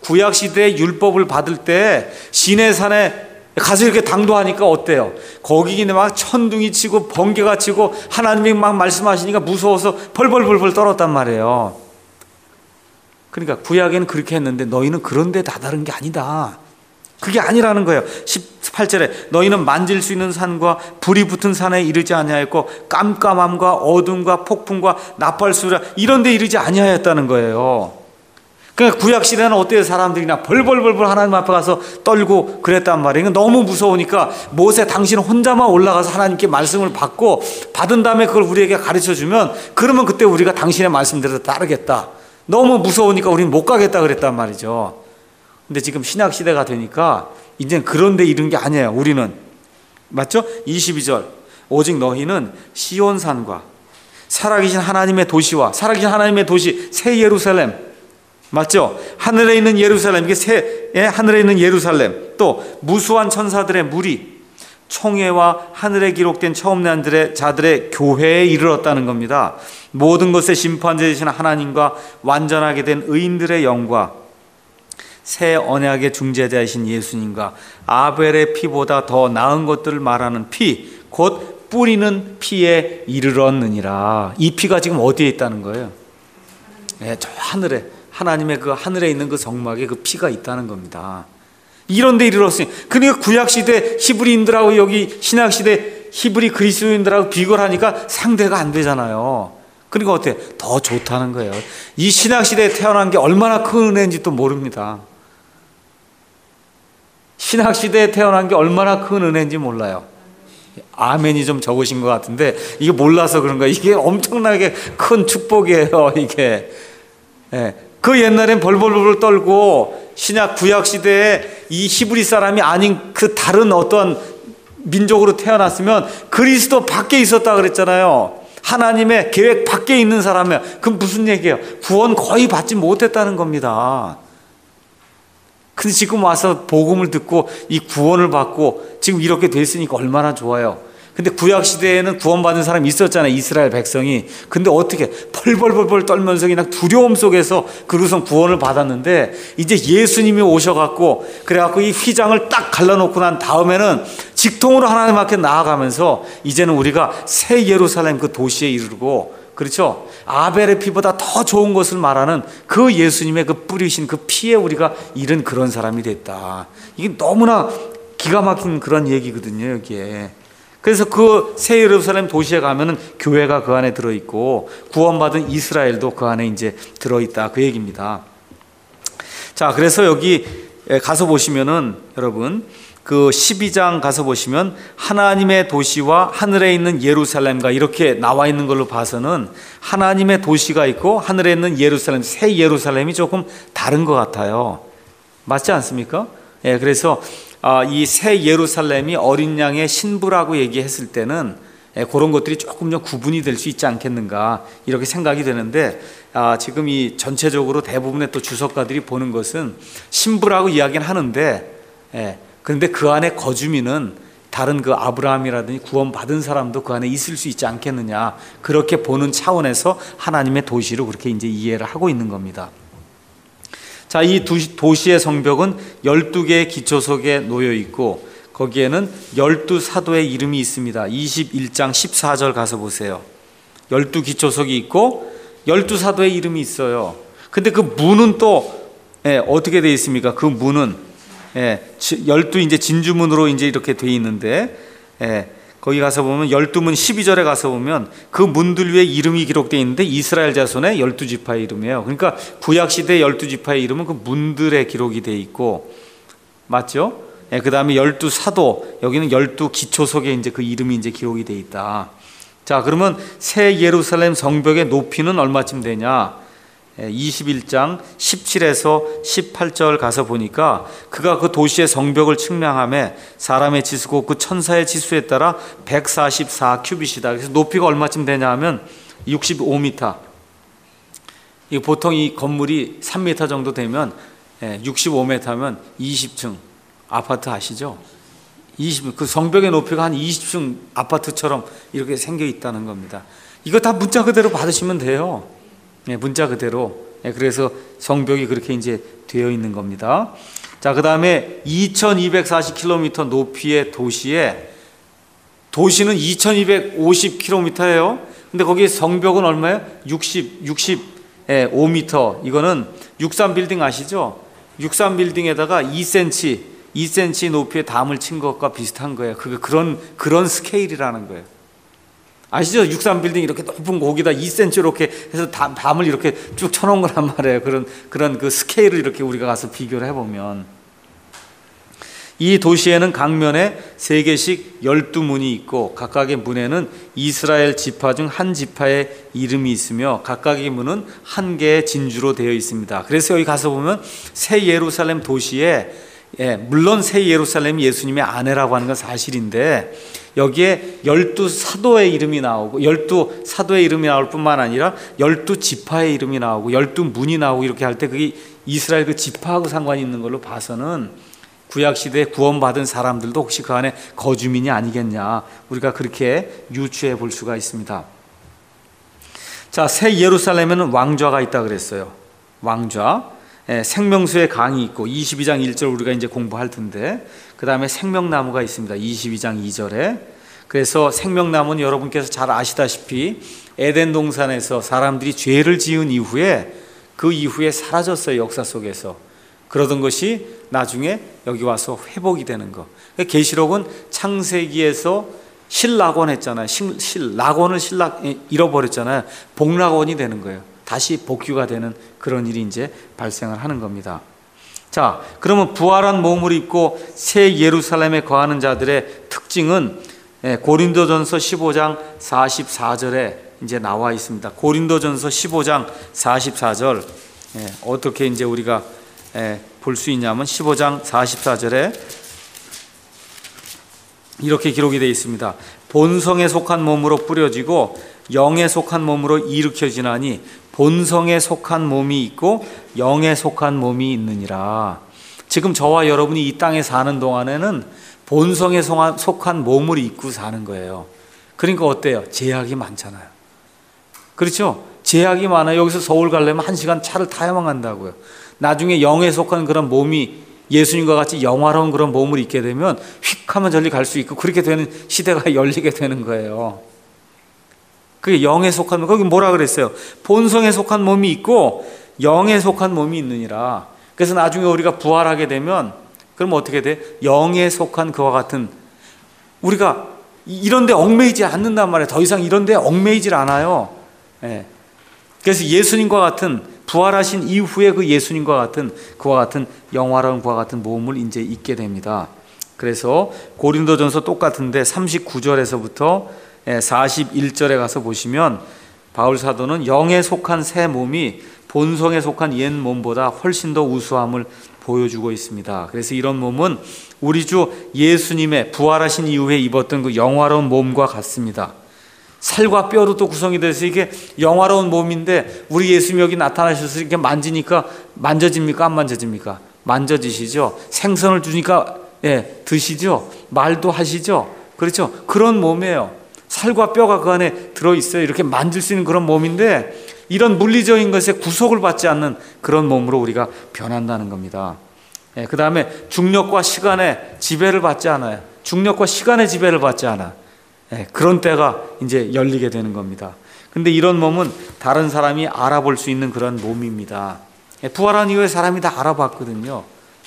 구약 시대의 율법을 받을 때 시내산에 가서 이렇게 당도하니까 어때요? 거기 막 천둥이 치고 번개가 치고 하나님이 막 말씀하시니까 무서워서 벌벌벌벌 떨었단 말이에요. 그러니까 구약에는 그렇게 했는데 너희는 그런 데 다다른 게 아니다. 그게 아니라는 거예요. 18절에 너희는 만질 수 있는 산과 불이 붙은 산에 이르지 아니하였고 깜깜함과 어둠과 폭풍과 나팔수라 이런 데 이르지 아니하였다는 거예요. 그러니까 구약 시대는 어때요? 사람들이 그냥 벌벌벌벌 하나님 앞에 가서 떨고 그랬단 말이에요. 너무 무서우니까 모세 당신 혼자만 올라가서 하나님께 말씀을 받고 받은 다음에 그걸 우리에게 가르쳐 주면 그러면 그때 우리가 당신의 말씀대로 따르겠다. 너무 무서우니까 우리는 못 가겠다 그랬단 말이죠. 근데 지금 신약 시대가 되니까 이제는 그런 데 이른 게 아니에요. 우리는 맞죠? 22절 오직 너희는 시온산과 살아계신 하나님의 도시와 살아계신 하나님의 도시 새 예루살렘 맞죠? 하늘에 있는 예루살렘, 이게 하늘에 있는 예루살렘, 또 무수한 천사들의 무리, 총회와 하늘에 기록된 처음 난 자들의 교회에 이르렀다는 겁니다. 모든 것의 심판자 되신 하나님과 완전하게 된 의인들의 영과 새 언약의 중재자이신 예수님과 아벨의 피보다 더 나은 것들을 말하는 피, 곧 뿌리는 피에 이르렀느니라. 이 피가 지금 어디에 있다는 거예요? 네, 저 하늘에. 하나님의 그 하늘에 있는 그 성막에 그 피가 있다는 겁니다. 이런 데 이르렀으니 그러니까 구약시대 히브리인들하고 여기 신약시대 히브리 그리스도인들하고 비교를 하니까 상대가 안 되잖아요. 그러니까 어때? 더 좋다는 거예요. 이 신약시대에 태어난 게 얼마나 큰 은혜인지 또 모릅니다. 신약시대에 태어난 게 얼마나 큰 은혜인지 몰라요. 아멘이 좀 적으신 것 같은데 이게 몰라서 그런가? 이게 엄청나게 큰 축복이에요. 이게 그 옛날엔 벌벌벌 떨고 신약 구약 시대에 이 히브리 사람이 아닌 그 다른 어떤 민족으로 태어났으면 그리스도 밖에 있었다 그랬잖아요. 하나님의 계획 밖에 있는 사람이야. 그럼 무슨 얘기예요? 구원 거의 받지 못했다는 겁니다. 근데 지금 와서 복음을 듣고 이 구원을 받고 지금 이렇게 됐으니까 얼마나 좋아요. 근데 구약 시대에는 구원받은 사람이 있었잖아요. 이스라엘 백성이. 근데 어떻게 벌벌벌벌 떨면서 그냥 두려움 속에서 그로선 구원을 받았는데 이제 예수님이 오셔갖고 그래갖고 이 휘장을 딱 갈라놓고 난 다음에는 직통으로 하나님 앞에 나아가면서 이제는 우리가 새 예루살렘 그 도시에 이르고 그렇죠. 아벨의 피보다 더 좋은 것을 말하는 그 예수님의 그 뿌리신 그 피에 우리가 이른 그런 사람이 됐다. 이게 너무나 기가 막힌 그런 얘기거든요. 여기에. 그래서 그 새 예루살렘 도시에 가면은 교회가 그 안에 들어있고 구원받은 이스라엘도 그 안에 이제 들어있다 그 얘기입니다. 자, 그래서 여기 가서 보시면은 여러분 그 12장 가서 보시면 하나님의 도시와 하늘에 있는 예루살렘과 이렇게 나와 있는 걸로 봐서는 하나님의 도시가 있고 하늘에 있는 예루살렘, 새 예루살렘이 조금 다른 것 같아요. 맞지 않습니까? 예, 그래서 이 새 예루살렘이 어린 양의 신부라고 얘기했을 때는 그런 것들이 조금 좀 구분이 될 수 있지 않겠는가 이렇게 생각이 되는데 지금 이 전체적으로 대부분의 또 주석가들이 보는 것은 신부라고 이야기는 하는데 그런데 그 안에 거주민은 다른 그 아브라함이라든지 구원받은 사람도 그 안에 있을 수 있지 않겠느냐 그렇게 보는 차원에서 하나님의 도시로 그렇게 이제 이해를 하고 있는 겁니다. 자, 이 도시의 성벽은 12개의 기초석에 놓여 있고 거기에는 12사도의 이름이 있습니다. 21장 14절 가서 보세요. 12기초석이 있고 12사도의 이름이 있어요. 근데 그 문은 또 어떻게 되어 있습니까? 그 문은 12 이제 진주문으로 이제 이렇게 되어 있는데 거기 가서 보면 12문 12절에 가서 보면 그 문들 위에 이름이 기록되어 있는데 이스라엘 자손의 12지파의 이름이에요. 그러니까 구약시대 12지파의 이름은 그 문들에 기록이 되어 있고 맞죠? 그 다음에 12사도 여기는 12기초석에 이제 그 이름이 이제 기록이 되어 있다. 자, 그러면 새 예루살렘 성벽의 높이는 얼마쯤 되냐? 21장 17에서 18절 가서 보니까 그가 그 도시의 성벽을 측량하며 사람의 지수고 그 천사의 지수에 따라 144큐빗이다. 그래서 높이가 얼마쯤 되냐 하면 65m. 보통 이 건물이 3m 정도 되면 65m면 20층 아파트 아시죠? 그 성벽의 높이가 한 20층 아파트처럼 이렇게 생겨 있다는 겁니다. 이거 다 문자 그대로 받으시면 돼요. 문자 그대로. 그래서 성벽이 그렇게 이제 되어 있는 겁니다. 자, 그 다음에 2240km 높이의 도시는 2250km예요. 근데 거기 성벽은 얼마예요? 65m. 이거는 63빌딩 아시죠? 63빌딩에다가 2cm 높이의 담을 친 것과 비슷한 거예요. 그런 스케일이라는 거예요. 아시죠? 63빌딩 이렇게 높은 거기다 2cm 이렇게 해서 담을 이렇게 쭉 쳐놓은 거란 말이에요. 그런 그 스케일을 이렇게 우리가 가서 비교를 해보면, 이 도시에는 각면에 3개씩 12문이 있고 각각의 문에는 이스라엘 지파 중 한 지파의 이름이 있으며 각각의 문은 한 개의 진주로 되어 있습니다. 그래서 여기 가서 보면 새 예루살렘 도시에, 물론 새 예루살렘이 예수님의 아내라고 하는 건 사실인데, 여기에 12사도의 이름이 나오고 12사도의 이름이 나올 뿐만 아니라 12지파의 이름이 나오고 12문이 나오고 이렇게 할 때 그게 이스라엘 그 지파하고 상관이 있는 걸로 봐서는 구약시대에 구원받은 사람들도 혹시 그 안에 거주민이 아니겠냐, 우리가 그렇게 유추해 볼 수가 있습니다. 자, 새 예루살렘에는 왕좌가 있다 그랬어요. 왕좌. 생명수의 강이 있고 22장 1절 우리가 이제 공부할 텐데, 그 다음에 생명나무가 있습니다. 22장 2절에. 그래서 생명나무는 여러분께서 잘 아시다시피 에덴 동산에서 사람들이 죄를 지은 이후에 그 이후에 사라졌어요. 역사 속에서. 그러던 것이 나중에 여기 와서 회복이 되는 거. 계시록은 창세기에서 실낙원 했잖아요. 낙원을 잃어버렸잖아요. 복낙원이 되는 거예요. 다시 복귀가 되는 그런 일이 이제 발생을 하는 겁니다. 자, 그러면 부활한 몸을 입고 새 예루살렘에 거하는 자들의 특징은 고린도전서 15장 44절에 이제 나와 있습니다. 고린도전서 15장 44절 어떻게 이제 우리가 볼 수 있냐면 15장 44절에 이렇게 기록이 되어 있습니다. 본성에 속한 몸으로 뿌려지고 영에 속한 몸으로 일으켜지나니 본성에 속한 몸이 있고 영에 속한 몸이 있느니라. 지금 저와 여러분이 이 땅에 사는 동안에는 본성에 속한 몸을 입고 사는 거예요. 그러니까 어때요? 제약이 많잖아요. 그렇죠? 제약이 많아요. 여기서 서울 가려면 1시간 차를 타야만 간다고요. 나중에 영에 속한 그런 몸이 예수님과 같이 영화로운 그런 몸을 입게 되면 휙 하면 저리 갈 수 있고 그렇게 되는 시대가 열리게 되는 거예요. 그게 영에 속한 몸, 거기 뭐라 그랬어요? 본성에 속한 몸이 있고 영에 속한 몸이 있느니라. 그래서 나중에 우리가 부활하게 되면 그럼 어떻게 돼? 영에 속한 그와 같은, 우리가 이런 데 얽매이지 않는단 말이에요. 더 이상 이런 데 얽매이질 않아요. 그래서 예수님과 같은, 부활하신 이후에 그 예수님과 같은 그와 같은 영화로운 그와 같은 몸을 이제 입게 됩니다. 그래서 고린도전서 똑같은데 39절에서부터 41절에 가서 보시면 바울 사도는 영에 속한 새 몸이 본성에 속한 옛 몸보다 훨씬 더 우수함을 보여주고 있습니다. 그래서 이런 몸은 우리 주 예수님의 부활하신 이후에 입었던 그 영화로운 몸과 같습니다. 살과 뼈로 또 구성이 돼서 이게 영화로운 몸인데, 우리 예수님이 여기 나타나셔서 이렇게 만지니까 만져집니까? 안 만져집니까? 만져지시죠? 생선을 주니까 드시죠? 말도 하시죠? 그렇죠? 그런 몸이에요. 살과 뼈가 그 안에 들어있어요. 이렇게 만질 수 있는 그런 몸인데, 이런 물리적인 것에 구속을 받지 않는 그런 몸으로 우리가 변한다는 겁니다. 그 다음에 중력과 시간의 지배를 받지 않아요. 중력과 시간의 지배를 받지 않아. 그런 때가 이제 열리게 되는 겁니다. 근데 이런 몸은 다른 사람이 알아볼 수 있는 그런 몸입니다. 부활한 이후에 사람이 다 알아봤거든요.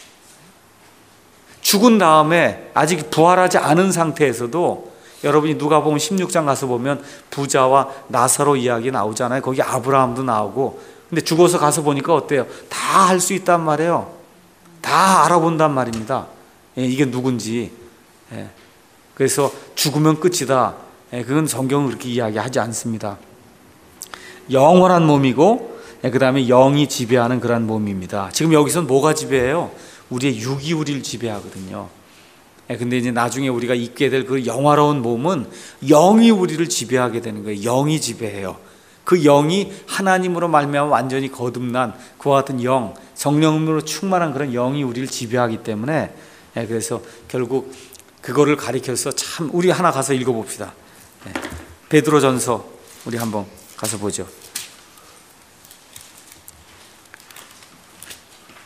죽은 다음에 아직 부활하지 않은 상태에서도, 여러분이 누가복음 16장 가서 보면 부자와 나사로 이야기 나오잖아요. 거기 아브라함도 나오고. 근데 죽어서 가서 보니까 어때요? 다 할 수 있단 말이에요. 다 알아본단 말입니다. 이게 누군지. 그래서 죽으면 끝이다. 그건 성경은 그렇게 이야기하지 않습니다. 영원한 몸이고, 그 다음에 영이 지배하는 그런 몸입니다. 지금 여기서는 뭐가 지배해요? 우리의 육이 우리를 지배하거든요. 근데 이제 나중에 우리가 입게 될 그 영화로운 몸은 영이 우리를 지배하게 되는 거예요. 영이 지배해요. 그 영이 하나님으로 말미암아 완전히 거듭난 그와 같은 영, 성령으로 충만한 그런 영이 우리를 지배하기 때문에, 그래서 결국 그거를 가리켜서 참, 우리 하나 가서 읽어봅시다. 베드로전서 우리 한번 가서 보죠.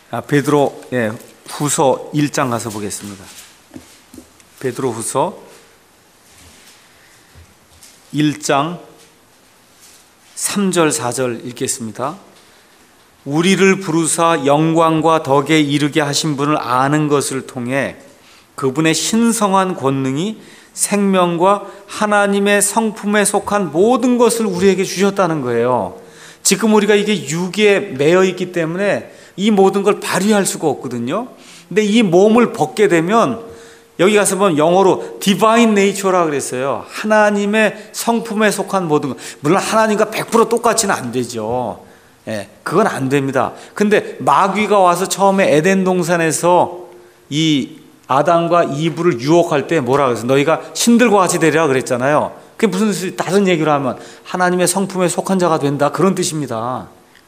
베드로 후서 1장 가서 보겠습니다. 베드로 후서 1장 3절 4절 읽겠습니다. 우리를 부르사 영광과 덕에 이르게 하신 분을 아는 것을 통해 그분의 신성한 권능이 생명과 하나님의 성품에 속한 모든 것을 우리에게 주셨다는 거예요. 지금 우리가 이게 육에 매여 있기 때문에 이 모든 걸 발휘할 수가 없거든요. 근데 이 몸을 벗게 되면 여기 가서 보면 영어로 디바인 네이처라 그랬어요. 하나님의 성품에 속한 모든 것. 물론 하나님과 100% 똑같지는 안 되죠. 그건 안 됩니다. 근데 마귀가 와서 처음에 에덴 동산에서 이 아담과 이브를 유혹할 때 뭐라 그랬어요? 너희가 신들과 같이 되리라 그랬잖아요. 그게 무슨 뜻이, 다른 얘기로 하면 하나님의 성품에 속한 자가 된다, 그런 뜻입니다.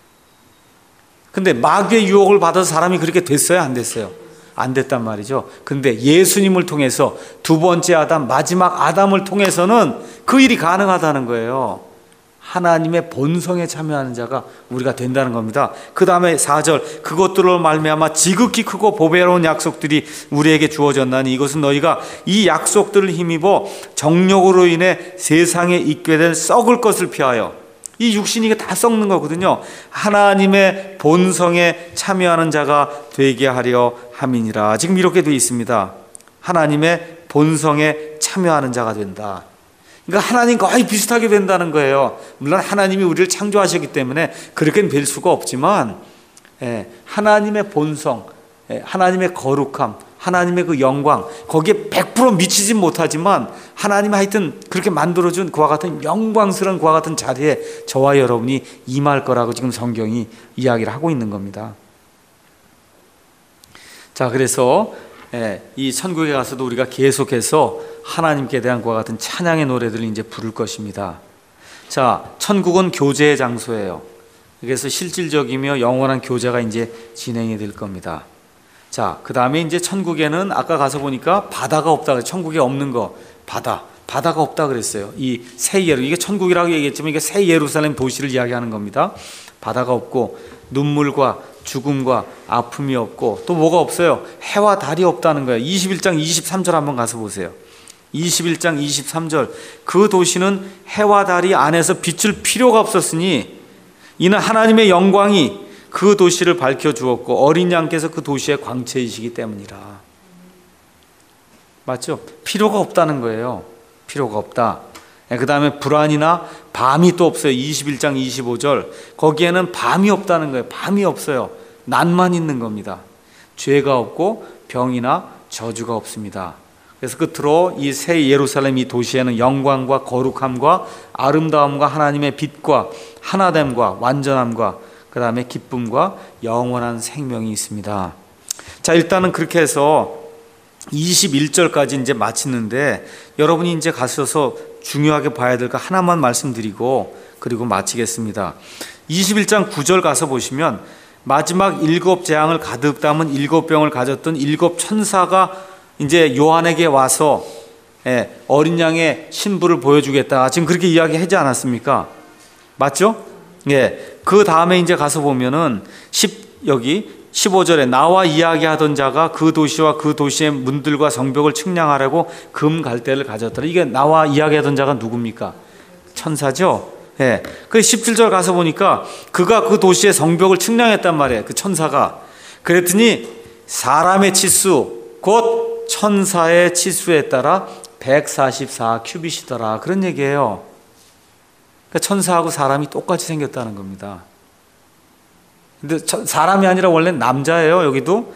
근데 마귀의 유혹을 받아서 사람이 그렇게 됐어요, 안 됐어요? 안 됐단 말이죠. 근데 예수님을 통해서 두 번째 아담, 마지막 아담을 통해서는 그 일이 가능하다는 거예요. 하나님의 본성에 참여하는 자가 우리가 된다는 겁니다. 그 다음에 4절, 그것들로 말미암아 지극히 크고 보배로운 약속들이 우리에게 주어졌나니 이것은 너희가 이 약속들을 힘입어 정욕으로 인해 세상에 있게 된 썩을 것을 피하여, 이 육신이 이게 다 썩는 거거든요. 하나님의 본성에 참여하는 자가 되게 하려 함이니라. 지금 이렇게 되어 있습니다. 하나님의 본성에 참여하는 자가 된다. 그러니까 하나님 거의 비슷하게 된다는 거예요. 물론 하나님이 우리를 창조하셨기 때문에 그렇게는 될 수가 없지만, 하나님의 본성, 하나님의 거룩함, 하나님의 그 영광, 거기에 100% 미치진 못하지만 하나님이 하여튼 그렇게 만들어준 그와 같은 영광스러운 그와 같은 자리에 저와 여러분이 임할 거라고 지금 성경이 이야기를 하고 있는 겁니다. 자, 그래서 이 천국에 가서도 우리가 계속해서 하나님께 대한 그와 같은 찬양의 노래들을 이제 부를 것입니다. 자, 천국은 교제의 장소예요. 그래서 실질적이며 영원한 교제가 이제 진행이 될 겁니다. 자, 그 다음에 이제 천국에는 아까 가서 보니까 바다가 없다 그랬어요. 천국에 없는 거, 바다가 없다 그랬어요. 이 새 예루살렘, 이게 천국이라고 얘기했지만 이게 새 예루살렘 도시를 이야기하는 겁니다. 바다가 없고 눈물과 죽음과 아픔이 없고 또 뭐가 없어요? 해와 달이 없다는 거예요. 21장 23절 한번 가서 보세요. 21장 23절, 그 도시는 해와 달이 안에서 비출 필요가 없었으니 이는 하나님의 영광이 그 도시를 밝혀주었고 어린 양께서 그 도시의 광채이시기 때문이라. 맞죠? 필요가 없다는 거예요. 필요가 없다. 그 다음에 불안이나 밤이 또 없어요. 21장 25절, 거기에는 밤이 없다는 거예요. 밤이 없어요. 낮만 있는 겁니다. 죄가 없고 병이나 저주가 없습니다. 그래서 끝으로 이 새 예루살렘, 이 도시에는 영광과 거룩함과 아름다움과 하나님의 빛과 하나됨과 완전함과 그 다음에 기쁨과 영원한 생명이 있습니다. 자, 일단은 그렇게 해서 21절까지 이제 마치는데 여러분이 이제 가셔서 중요하게 봐야 될 거 하나만 말씀드리고 그리고 마치겠습니다. 21장 9절 가서 보시면 마지막 7 재앙을 가득 담은 7 병을 가졌던 7 천사가 이제 요한에게 와서 어린 양의 신부를 보여주겠다. 지금 그렇게 이야기하지 않았습니까? 맞죠? 그 다음에 이제 가서 보면은 여기 15절에 나와 이야기하던 자가 그 도시와 그 도시의 문들과 성벽을 측량하려고 금 갈대를 가졌더라. 이게 나와 이야기하던 자가 누굽니까? 천사죠. 그 17절 가서 보니까 그가 그 도시의 성벽을 측량했단 말이에요. 그 천사가. 그랬더니 사람의 치수 곧 천사의 치수에 따라 144 큐빗이더라. 그런 얘기예요. 그러니까 천사하고 사람이 똑같이 생겼다는 겁니다. 근데 사람이 아니라 원래 남자예요. 여기도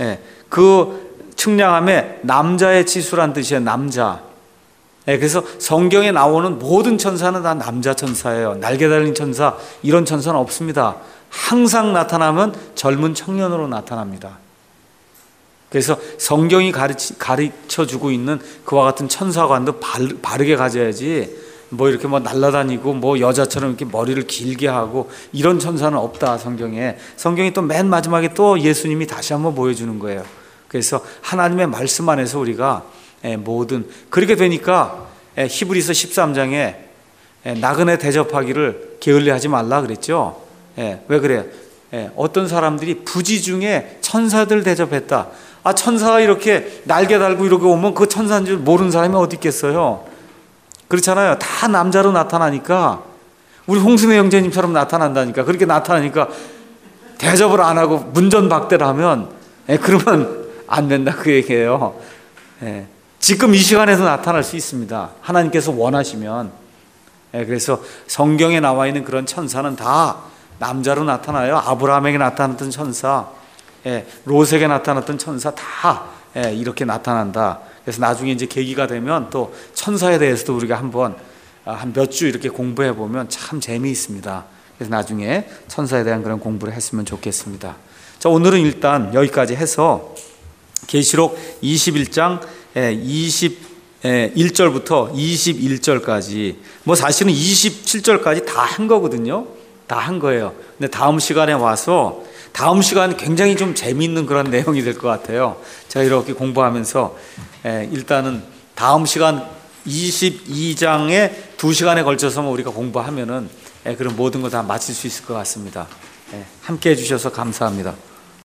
그 측량함에 남자의 치수란 뜻이에요. 남자. 그래서 성경에 나오는 모든 천사는 다 남자 천사예요. 날개 달린 천사, 이런 천사는 없습니다. 항상 나타나면 젊은 청년으로 나타납니다. 그래서 성경이 가르쳐주고 있는 그와 같은 천사관도 바르게 가져야지, 뭐 이렇게 뭐 날아다니고 뭐 여자처럼 이렇게 머리를 길게 하고 이런 천사는 없다. 성경이 또 맨 마지막에 또 예수님이 다시 한번 보여주는 거예요. 그래서 하나님의 말씀 안에서 우리가 모든, 그렇게 되니까 히브리서 13장에 나그네 대접하기를 게을리하지 말라 그랬죠. 왜 그래요? 어떤 사람들이 부지 중에 천사들 대접했다. 천사가 이렇게 날개 달고 이렇게 오면 그 천사인 줄 모르는 사람이 어디 있겠어요? 그렇잖아요. 다 남자로 나타나니까, 우리 홍순애 형제님처럼 나타난다니까. 그렇게 나타나니까 대접을 안 하고 문전박대를 하면 그러면 안 된다, 그 얘기예요. 지금 이 시간에도 나타날 수 있습니다. 하나님께서 원하시면. 그래서 성경에 나와 있는 그런 천사는 다 남자로 나타나요. 아브라함에게 나타났던 천사, 롯에게 나타났던 천사 다 이렇게 나타난다. 그래서 나중에 이제 계기가 되면 또 천사에 대해서도 우리가 한번 한 몇 주 이렇게 공부해 보면 참 재미있습니다. 그래서 나중에 천사에 대한 그런 공부를 했으면 좋겠습니다. 자, 오늘은 일단 여기까지 해서 계시록 21장 21절부터 21절까지, 뭐 사실은 27절까지 다 한 거거든요. 다 한 거예요. 근데 다음 시간에 와서 다음 시간 굉장히 좀 재미있는 그런 내용이 될 것 같아요. 제가 이렇게 공부하면서 일단은 다음 시간 22장에 2시간에 걸쳐서 우리가 공부하면은 그런 모든 거 다 마칠 수 있을 것 같습니다. 함께 해주셔서 감사합니다.